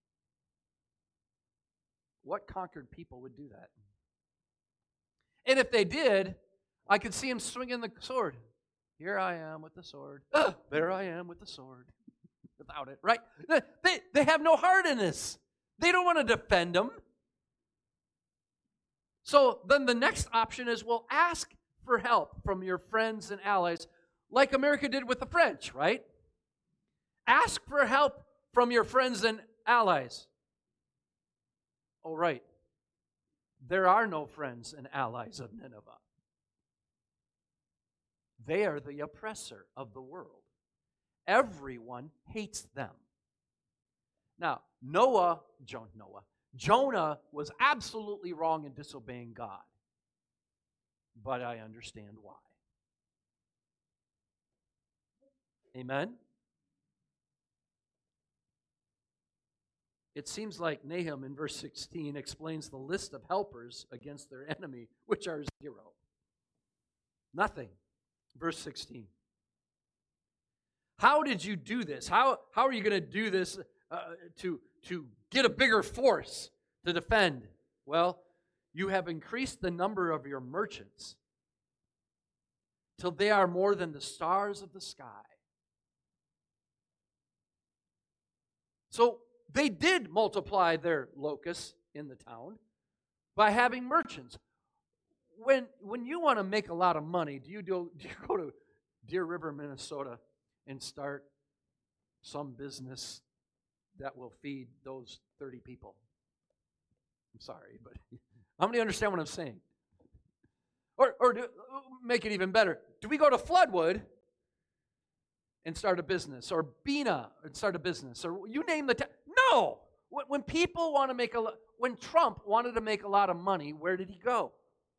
What conquered people would do that? And if they did, I could see them swinging the sword. Here I am with the sword. There I am with the sword. Without it, right? They have no heart in this. They don't want to defend them. So then the next option is, well, ask for help from your friends and allies, like America did with the French, right? Ask for help from your friends and allies. Oh, right. There are no friends and allies of Nineveh. They are the oppressor of the world. Everyone hates them. Now, Jonah was absolutely wrong in disobeying God. But I understand why. Amen? It seems like Nahum in verse 16 explains the list of helpers against their enemy, which are zero. Nothing. Verse 16. How did you do this? How are you going to do this to get a bigger force to defend? Well, you have increased the number of your merchants till they are more than the stars of the sky. So they did multiply their locusts in the town by having merchants. When you want to make a lot of money, do you go to Deer River, Minnesota, and start some business that will feed those 30 people? I'm sorry, but how many understand what I'm saying? Or make it even better, do we go to Floodwood and start a business, or Bena and start a business, or you name the no. When people want to make when Trump wanted to make a lot of money, where did he go?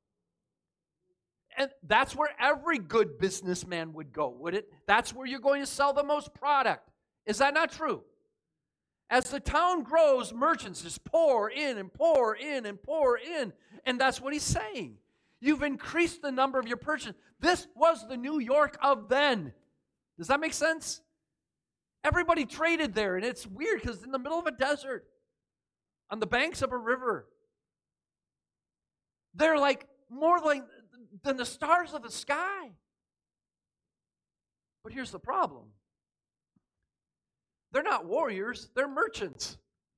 And that's where every good businessman would go, would it? That's where you're going to sell the most product. Is that not true? As the town grows, merchants just pour in and pour in and pour in. And that's what he's saying. You've increased the number of your purchases. This was the New York of then. Does that make sense? Everybody traded there, and it's weird because it's in the middle of a desert, on the banks of a river. They're like more like than the stars of the sky. But here's the problem. They're not warriors, they're merchants.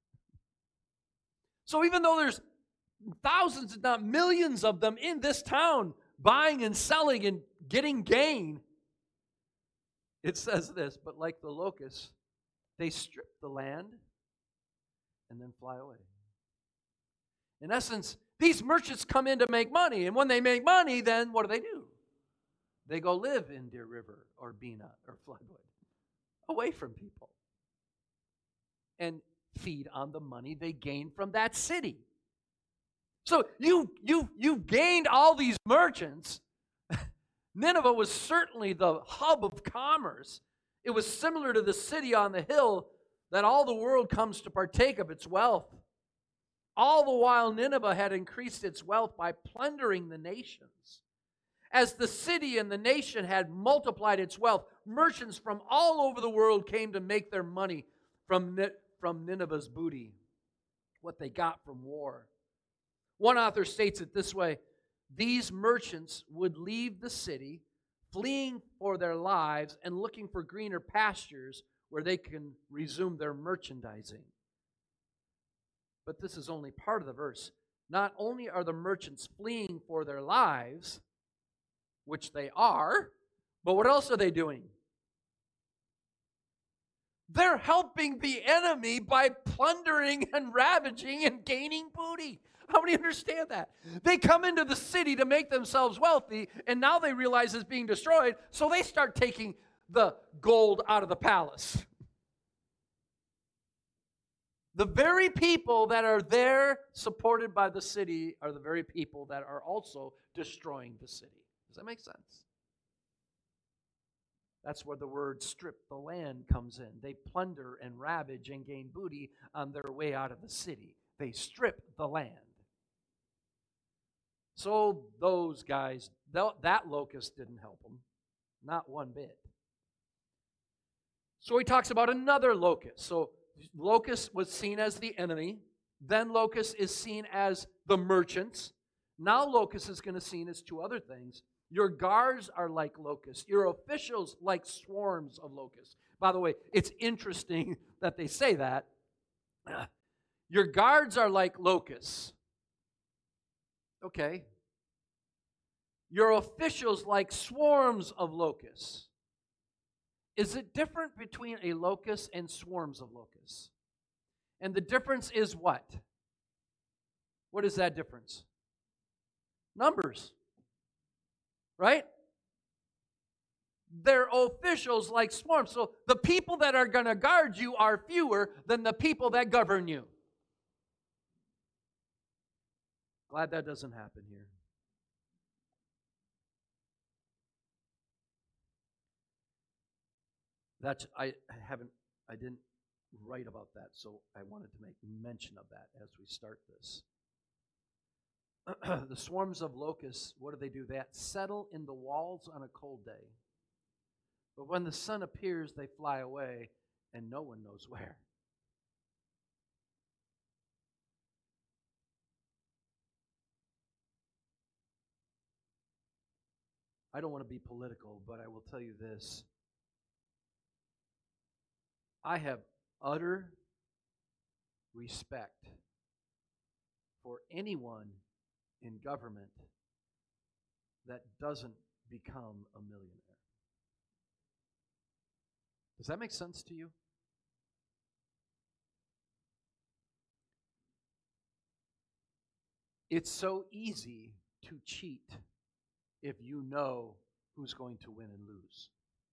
So even though there's thousands, if not millions of them in this town buying and selling and getting gain, it says this, but like the locusts, they strip the land and then fly away. In essence, these merchants come in to make money, and when they make money, then what do? They go live in Deer River or Bena or Floodwood, away from people, and feed on the money they gain from that city. So you've gained all these merchants. Nineveh was certainly the hub of commerce. It was similar to the city on the hill that all the world comes to partake of its wealth. All the while, Nineveh had increased its wealth by plundering the nations. As the city and the nation had multiplied its wealth, merchants from all over the world came to make their money from Nineveh's booty, what they got from war. One author states it this way: these merchants would leave the city, fleeing for their lives and looking for greener pastures where they can resume their merchandising. But this is only part of the verse. Not only are the merchants fleeing for their lives, which they are, but what else are they doing? They're helping the enemy by plundering and ravaging and gaining booty. How many understand that? They come into the city to make themselves wealthy, and now they realize it's being destroyed, so they start taking the gold out of the palace. The very people that are there supported by the city are the very people that are also destroying the city. Does that make sense? That's where the word strip the land comes in. They plunder and ravage and gain booty on their way out of the city. They strip the land. So those guys, that locust didn't help them. Not one bit. So he talks about another locust. So locust was seen as the enemy. Then locust is seen as the merchants. Now locust is going to be seen as two other things. Your guards are like locusts. Your officials like swarms of locusts. By the way, it's interesting that they say that. Your guards are like locusts. Okay. Your officials like swarms of locusts. Is it different between a locust and swarms of locusts? And the difference is what? What is that difference? Numbers. Right? They're officials like swarms. So the people that are going to guard you are fewer than the people that govern you. Glad that doesn't happen here. I didn't write about that, so I wanted to make mention of that as we start this. The swarms of locusts, what do? They settle in the walls on a cold day. But when the sun appears, they fly away, and no one knows where. I don't want to be political, but I will tell you this. I have utter respect for anyone in government that doesn't become a millionaire. Does that make sense to you? It's so easy to cheat if you know who's going to win and lose.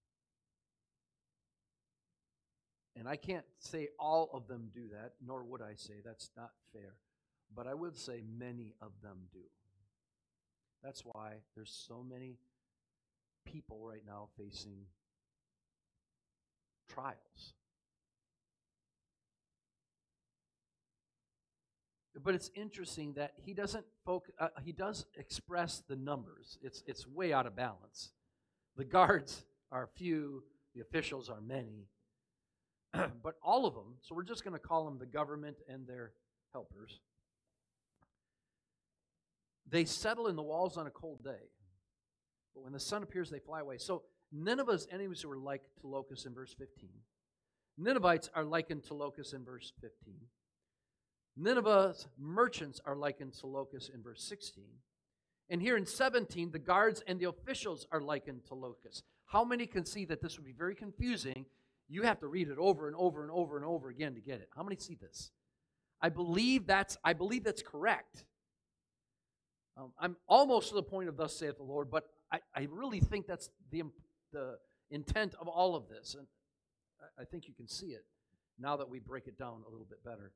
And I can't say all of them do that, nor would I say that's not fair. But I would say many of them do. That's why there's so many people right now facing trials. But it's interesting that he doesn't he does express the numbers. It's way out of balance. The guards are few, the officials are many. But all of them, so we're just going to call them the government and their helpers. They settle in the walls on a cold day. But when the sun appears, they fly away. So Nineveh's enemies were like to locusts in verse 15. Ninevites are likened to locusts in verse 15. Nineveh's merchants are likened to locusts in verse 16. And here in 17, the guards and the officials are likened to locusts. How many can see that this would be very confusing? You have to read it over and over and over and over again to get it. How many see this? I believe that's correct. I'm almost to the point of thus saith the Lord, but I really think that's the intent of all of this. And I think you can see it now that we break it down a little bit better.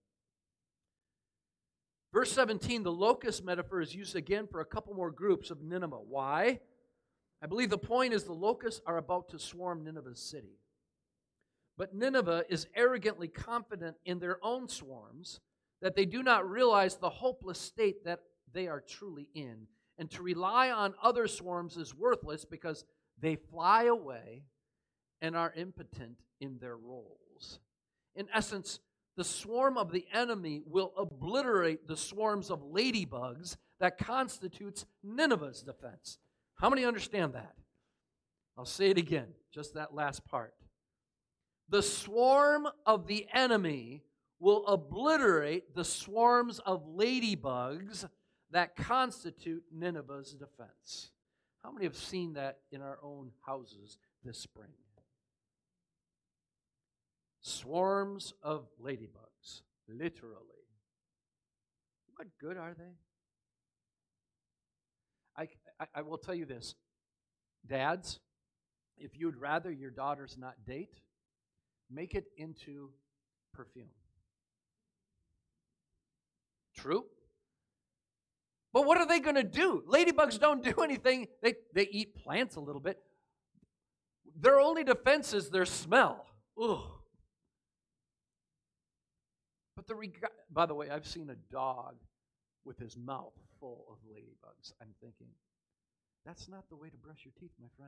Verse 17, the locust metaphor is used again for a couple more groups of Nineveh. Why? I believe the point is the locusts are about to swarm Nineveh's city. But Nineveh is arrogantly confident in their own swarms that they do not realize the hopeless state that they are truly in. And to rely on other swarms is worthless because they fly away and are impotent in their roles. In essence, the swarm of the enemy will obliterate the swarms of ladybugs that constitutes Nineveh's defense. How many understand that? I'll say it again, just that last part. The swarm of the enemy will obliterate the swarms of ladybugs that constitute Nineveh's defense. How many have seen that in our own houses this spring? Swarms of ladybugs, literally. What good are they? I will tell you this. Dads, if you'd rather your daughters not date, make it into perfume. True? But what are they going to do? Ladybugs don't do anything. They eat plants a little bit. Their only defense is their smell. Ugh. But by the way, I've seen a dog with his mouth full of ladybugs. I'm thinking, that's not the way to brush your teeth, my friend.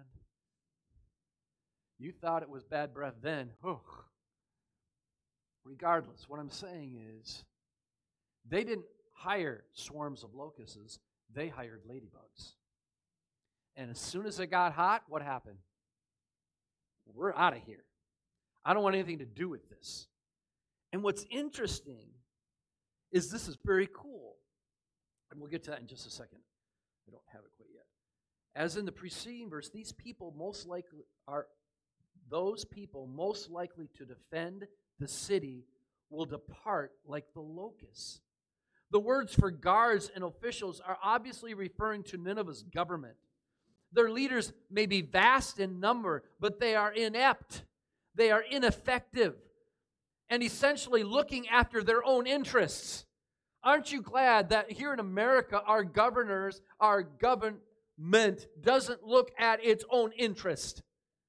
You thought it was bad breath then. Ugh. Regardless, what I'm saying is, they didn't hire swarms of locusts. They hired ladybugs. And as soon as it got hot, what happened? We're out of here. I don't want anything to do with this. And what's interesting is this is very cool. And we'll get to that in just a second. I don't have it quite yet. As in the preceding verse, these people most likely are those people most likely to defend the city will depart like the locusts. The words for guards and officials are obviously referring to Nineveh's government. Their leaders may be vast in number, but they are inept. They are ineffective and essentially looking after their own interests. Aren't you glad that here in America, our governors, our government doesn't look at its own interest?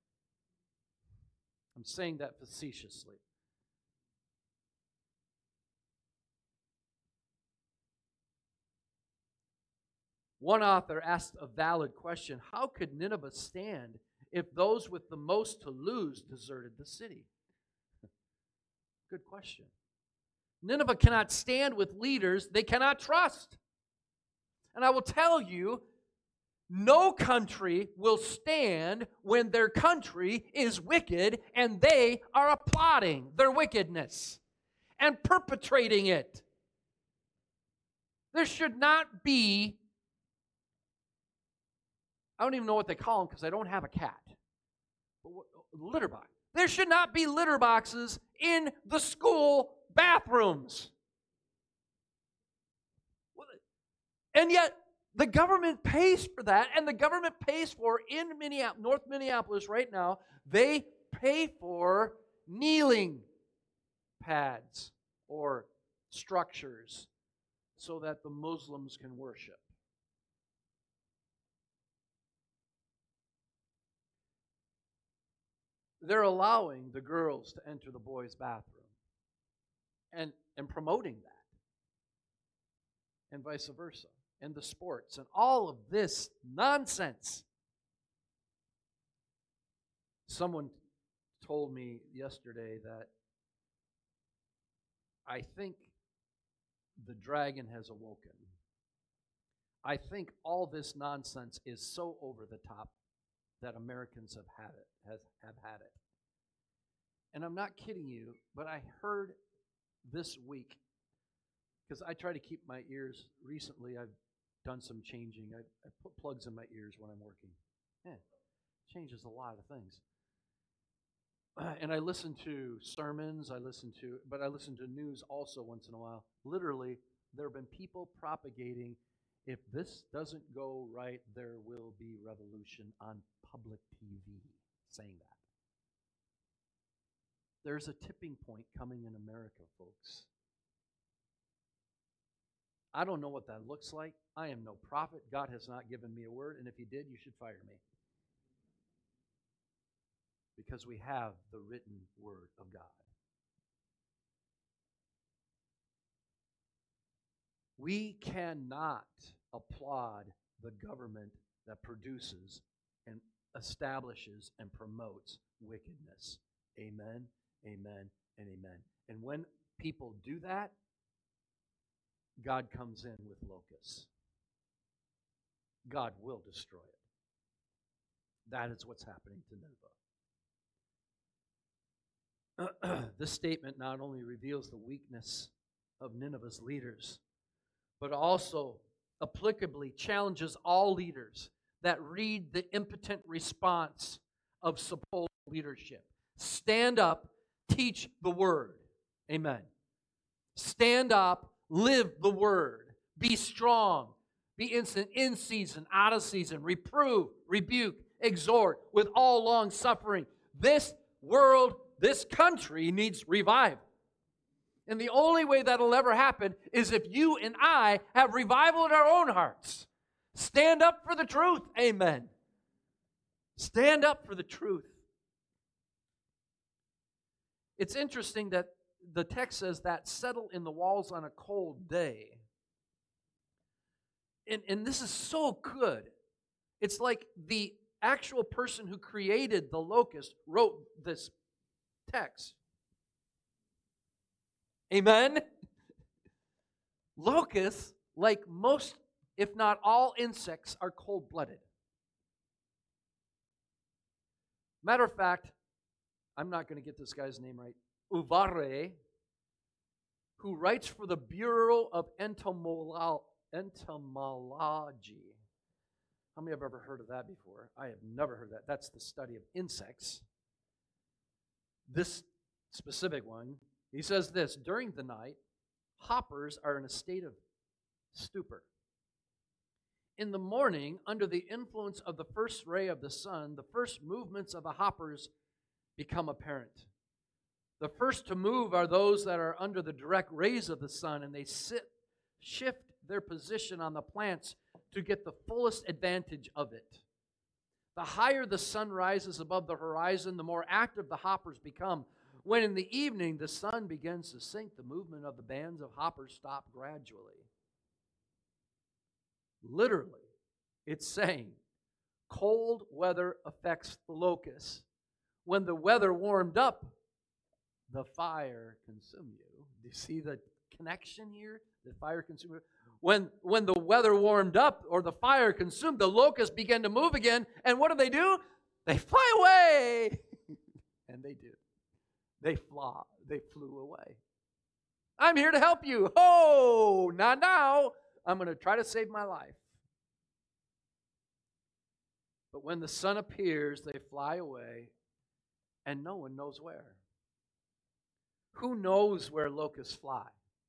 I'm saying that facetiously. One author asked a valid question: how could Nineveh stand if those with the most to lose deserted the city? Good question. Nineveh cannot stand with leaders they cannot trust. And I will tell you, no country will stand when their country is wicked and they are applauding their wickedness and perpetrating it. There should not be, I don't even know what they call them because I don't have a cat, but litter box. There should not be litter boxes in the school bathrooms. And yet, the government pays for that, and the government pays for, in North Minneapolis right now, they pay for kneeling pads or structures so that the Muslims can worship. They're allowing the girls to enter the boys' bathroom and promoting that, and vice versa, and the sports, and all of this nonsense. Someone told me yesterday that I think the dragon has awoken. I think all this nonsense is so over the top that Americans have had it. And I'm not kidding you, but I heard this week, because I try to keep my ears, recently I've done some changing. I put plugs in my ears when I'm working. Changes a lot of things. And I listen to sermons, but I listen to news also once in a while. Literally, there have been people propagating, if this doesn't go right, there will be revolution on public TV, saying that. There's a tipping point coming in America, folks. I don't know what that looks like. I am no prophet. God has not given me a word, and if He did, you should fire me. Because we have the written Word of God. We cannot applaud the government that produces and establishes and promotes wickedness. Amen, amen, and amen. And when people do that, God comes in with locusts. God will destroy it. That is what's happening to Nineveh. This statement not only reveals the weakness of Nineveh's leaders, but also applicably challenges all leaders that read the impotent response of supposed leadership. Stand up, teach the word. Amen. Stand up, live the word. Be strong. Be instant, in season, out of season. Reprove, rebuke, exhort with all long suffering. This world, this country needs revival. And the only way that'll ever happen is if you and I have revival in our own hearts. Stand up for the truth. Amen. Stand up for the truth. It's interesting that the text says that settle in the walls on a cold day. And this is so good. It's like the actual person who created the locust wrote this text. Amen? Locusts, like most, if not all insects, are cold-blooded. Matter of fact, I'm not going to get this guy's name right, Uvare, who writes for the Bureau of Entomology. How many have ever heard of that before? I have never heard of that. That's the study of insects. this specific one, he says this, during the night, hoppers are in a state of stupor. In the morning, under the influence of the first ray of the sun, the first movements of the hoppers become apparent. The first to move are those that are under the direct rays of the sun, and they shift their position on the plants to get the fullest advantage of it. The higher the sun rises above the horizon, the more active the hoppers become. When in the evening the sun begins to sink, the movement of the bands of hoppers stop gradually. Literally, it's saying cold weather affects the locusts. When the weather warmed up, the fire consumed you. Do you see the connection here? The fire consumed you. When the weather warmed up or the fire consumed, the locusts began to move again. And what do? They fly away. And they do. They flew away. I'm here to help you. Oh, not now. I'm going to try to save my life. But when the sun appears, they fly away, and no one knows where. Who knows where locusts fly?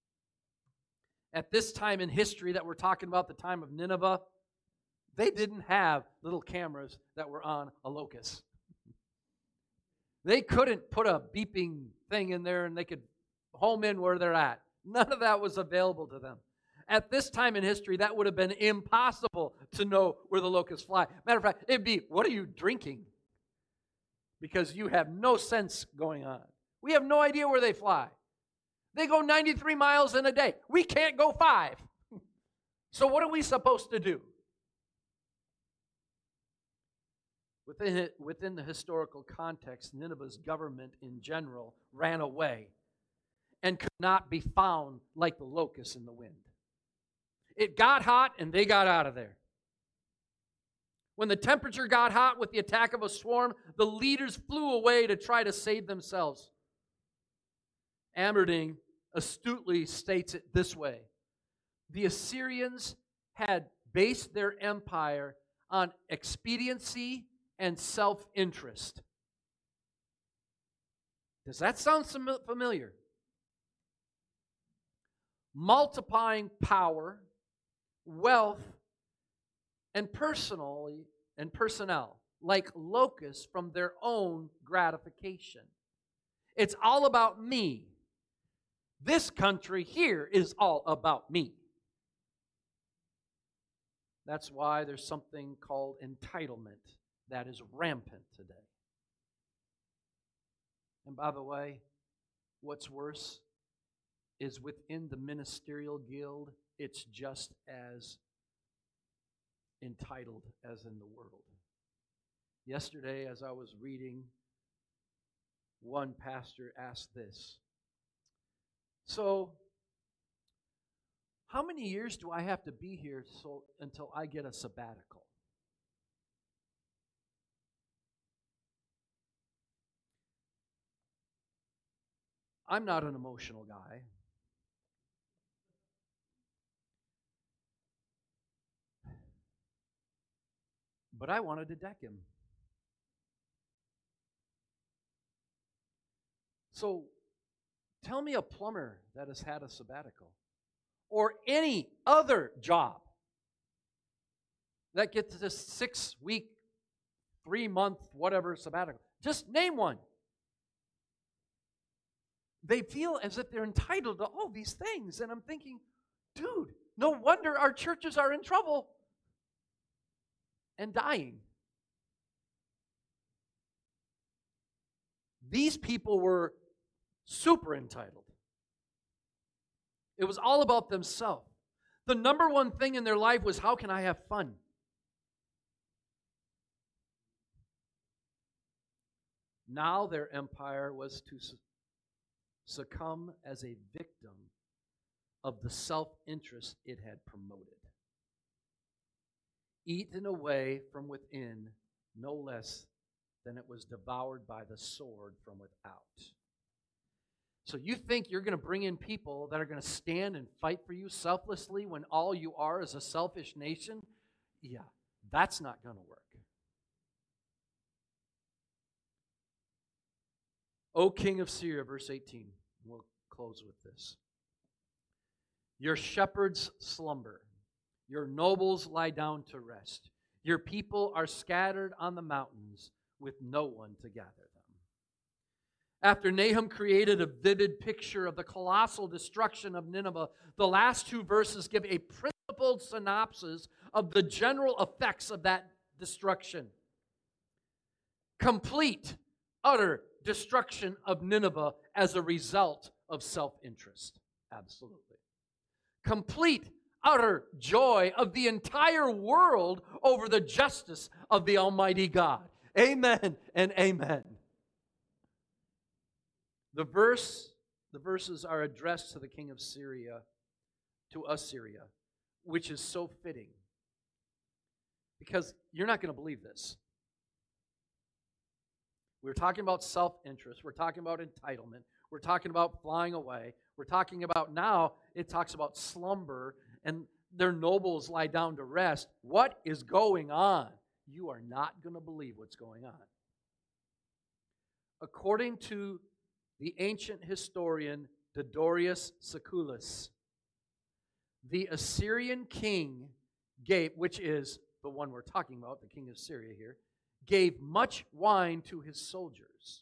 At this time in history that we're talking about, the time of Nineveh, they didn't have little cameras that were on a locust. They couldn't put a beeping thing in there and they could home in where they're at. None of that was available to them. At this time in history, that would have been impossible to know where the locusts fly. Matter of fact, it'd be, what are you drinking? Because you have no sense going on. We have no idea where they fly. They go 93 miles in a day. We can't go 5. So what are we supposed to do? Within the historical context, Nineveh's government in general ran away and could not be found like the locusts in the wind. It got hot and they got out of there. When the temperature got hot with the attack of a swarm, the leaders flew away to try to save themselves. Amerding astutely states it this way: the Assyrians had based their empire on expediency and self-interest. Does that sound familiar? Multiplying power, wealth, and personnel like locusts from their own gratification. It's all about me. This country here is all about me. That's why there's something called entitlement that is rampant today. And by the way, what's worse is within the ministerial guild, it's just as entitled as in the world. Yesterday, as I was reading, one pastor asked this: so, how many years do I have to be here until I get a sabbatical? I'm not an emotional guy. But I wanted to deck him. So, tell me a plumber that has had a sabbatical, or any other job that gets this 6-week, 3-month, whatever sabbatical. Just name one. They feel as if they're entitled to all these things. And I'm thinking, dude, no wonder our churches are in trouble and dying. These people were super entitled. It was all about themselves. The number one thing in their life was, how can I have fun? Now their empire was to succumb as a victim of the self-interest it had promoted. Eaten away from within, no less than it was devoured by the sword from without. So you think you're going to bring in people that are going to stand and fight for you selflessly when all you are is a selfish nation? Yeah, that's not going to work. O king of Syria, verse 18. We'll close with this. Your shepherds slumber. Your nobles lie down to rest. Your people are scattered on the mountains with no one to gather them. After Nahum created a vivid picture of the colossal destruction of Nineveh, the last two verses give a principled synopsis of the general effects of that destruction. Complete, utter destruction of Nineveh as a result of self-interest. Absolutely. Complete, utter joy of the entire world over the justice of the Almighty God. Amen and amen. The verses are addressed to the king of Syria, to Assyria, which is so fitting. Because you're not going to believe this. We're talking about self-interest. We're talking about entitlement. We're talking about flying away. We're talking about now, it talks about slumber, and their nobles lie down to rest. What is going on? You are not going to believe what's going on. According to the ancient historian Diodorus Siculus, the Assyrian king gave, which is the one we're talking about, the king of Syria here, gave much wine to his soldiers.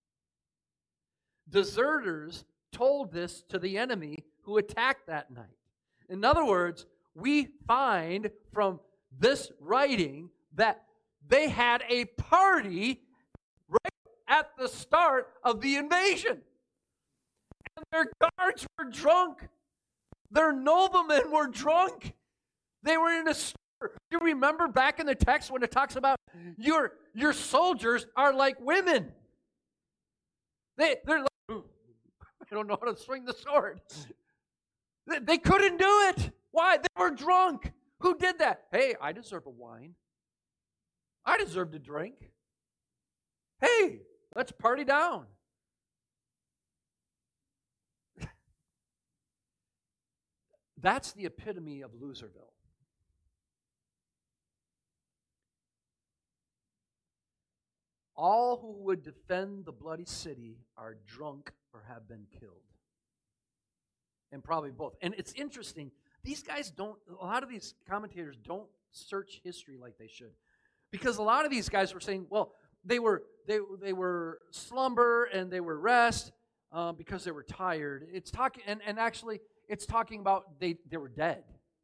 Deserters told this to the enemy who attacked that night. In other words, we find from this writing that they had a party right at the start of the invasion. And their guards were drunk. Their noblemen were drunk. They were in a store. You remember back in the text when it talks about your soldiers are like women. They're like, I don't know how to swing the sword. They couldn't do it. Why? They were drunk. Who did that? Hey, I deserve a wine. I deserve to drink. Hey, let's party down. That's the epitome of Loserville. All who would defend the bloody city are drunk or have been killed. And probably both. And it's interesting, these guys don't, a lot of these commentators don't search history like they should. Because a lot of these guys were saying, well, they were slumber and they were rest because they were tired. It's talking, and actually, it's talking about they were dead.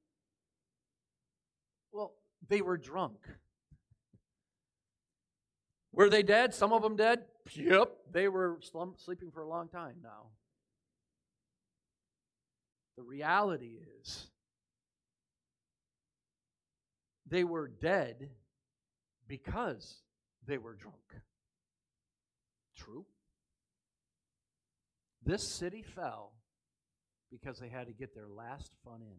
Well, they were drunk. Were they dead? Some of them dead? Yep, they were sleeping for a long time now. The reality is, they were dead because they were drunk. True. This city fell because they had to get their last fun in.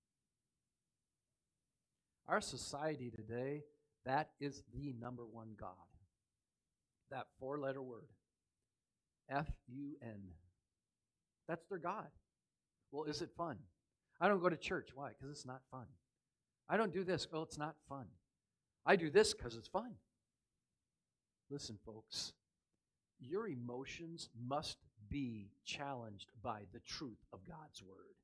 Our society today, that is the number one God. That four-letter word. F-U-N. That's their God. Well, is it fun? I don't go to church. Why? Because it's not fun. I don't do this. Well, it's not fun. I do this because it's fun. Listen, folks. Your emotions must be challenged by the truth of God's Word.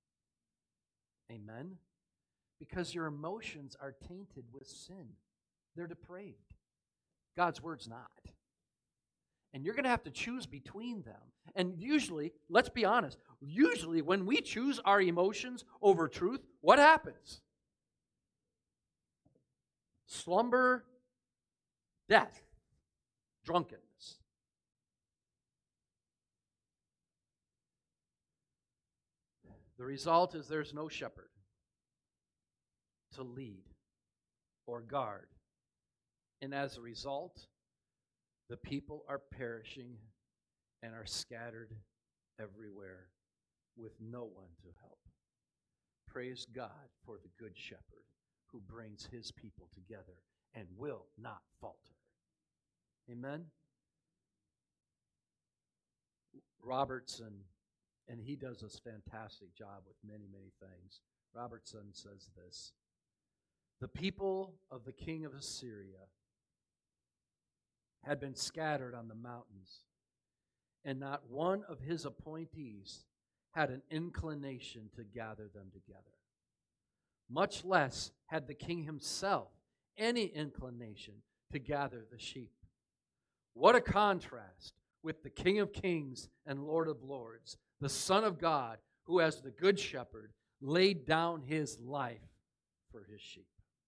Amen? Because your emotions are tainted with sin. They're depraved. God's Word's not. And you're going to have to choose between them. And usually, let's be honest, usually when we choose our emotions over truth, what happens? Slumber, death, drunkenness. The result is there's no shepherd to lead or guard. And as a result, the people are perishing and are scattered everywhere with no one to help. Praise God for the Good Shepherd who brings his people together and will not falter. Amen? Robertson, and he does this fantastic job with many, many things. Robertson says this: the people of the king of Assyria had been scattered on the mountains and not one of his appointees had an inclination to gather them together. Much less had the king himself any inclination to gather the sheep. What a contrast with the King of Kings and Lord of Lords, the Son of God, who as the Good Shepherd laid down his life for his sheep.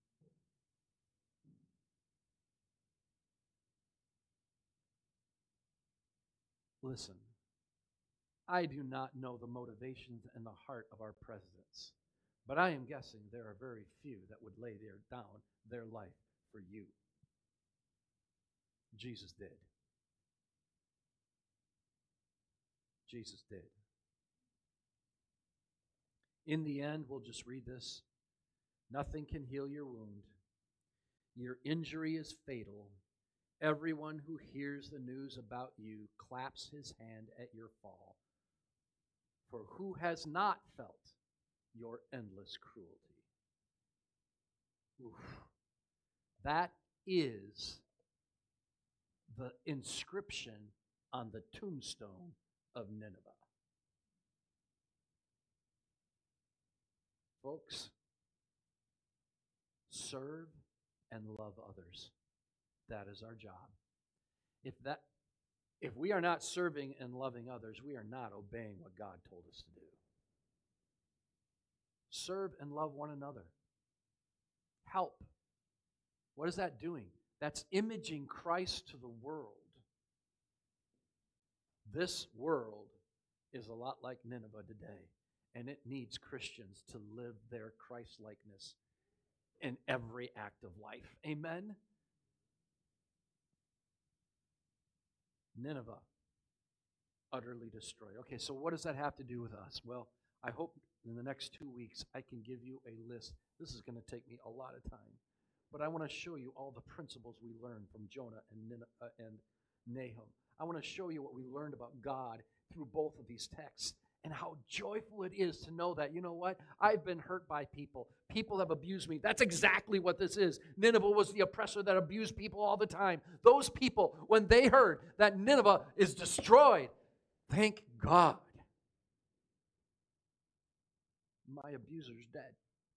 Listen, I do not know the motivations and the heart of our presidents, but I am guessing there are very few that would lay down their life for you. Jesus did. Jesus did. In the end, we'll just read this. Nothing can heal your wound. Your injury is fatal. Everyone who hears the news about you claps his hand at your fall. For who has not felt your endless cruelty? Oof. That is the inscription on the tombstone of Nineveh. Folks, serve and love others. That is our job. If we are not serving and loving others, we are not obeying what God told us to do. Serve and love one another. Help. What is that doing? That's imaging Christ to the world. This world is a lot like Nineveh today, and it needs Christians to live their Christ-likeness in every act of life. Amen? Nineveh, utterly destroyed. Okay, so what does that have to do with us? Well, I hope in the next 2 weeks I can give you a list. This is going to take me a lot of time, but I want to show you all the principles we learned from Jonah and Nahum. I want to show you what we learned about God through both of these texts and how joyful it is to know that, you know what? I've been hurt by people. People have abused me. That's exactly what this is. Nineveh was the oppressor that abused people all the time. Those people, when they heard that Nineveh is destroyed, thank God. My abuser's dead.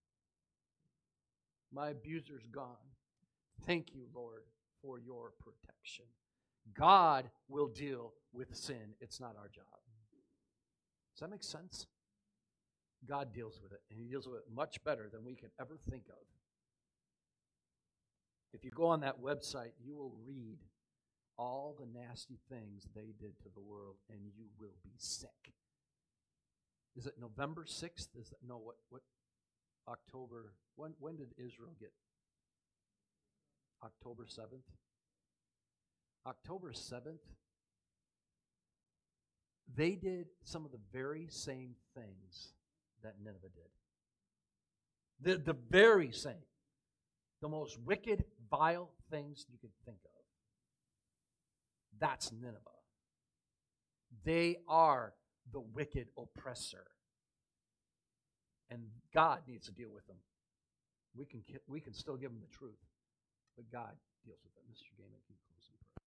My abuser's gone. Thank you, Lord, for your protection. God will deal with sin. It's not our job. Does that make sense? God deals with it, and He deals with it much better than we can ever think of. If you go on that website, you will read all the nasty things they did to the world, and you will be sick. Is it November 6th? What October? When did Israel get? October 7th? October 7th, they did some of the very same things that Nineveh did. The very same. The most wicked, vile things you could think of. That's Nineveh. They are the wicked oppressor. And God needs to deal with them. We can still give them the truth, but God deals with them. Mr. Gaiman, can you close in prayer?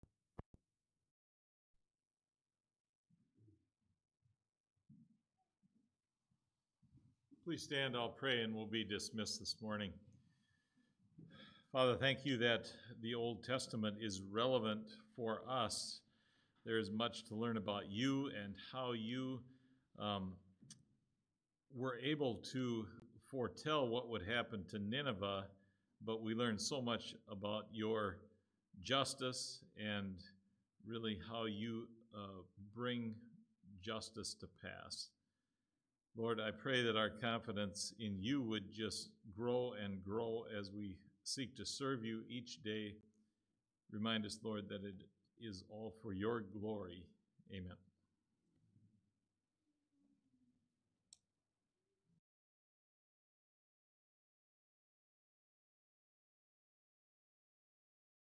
Please stand, I'll pray, and we'll be dismissed this morning. Father, thank you that the Old Testament is relevant for us. There is much to learn about you and how you were able to foretell what would happen to Nineveh, but we learn so much about your justice and really how you bring justice to pass. Lord, I pray that our confidence in you would just grow and grow as we seek to serve you each day. Remind us, Lord, that it is all for your glory. Amen.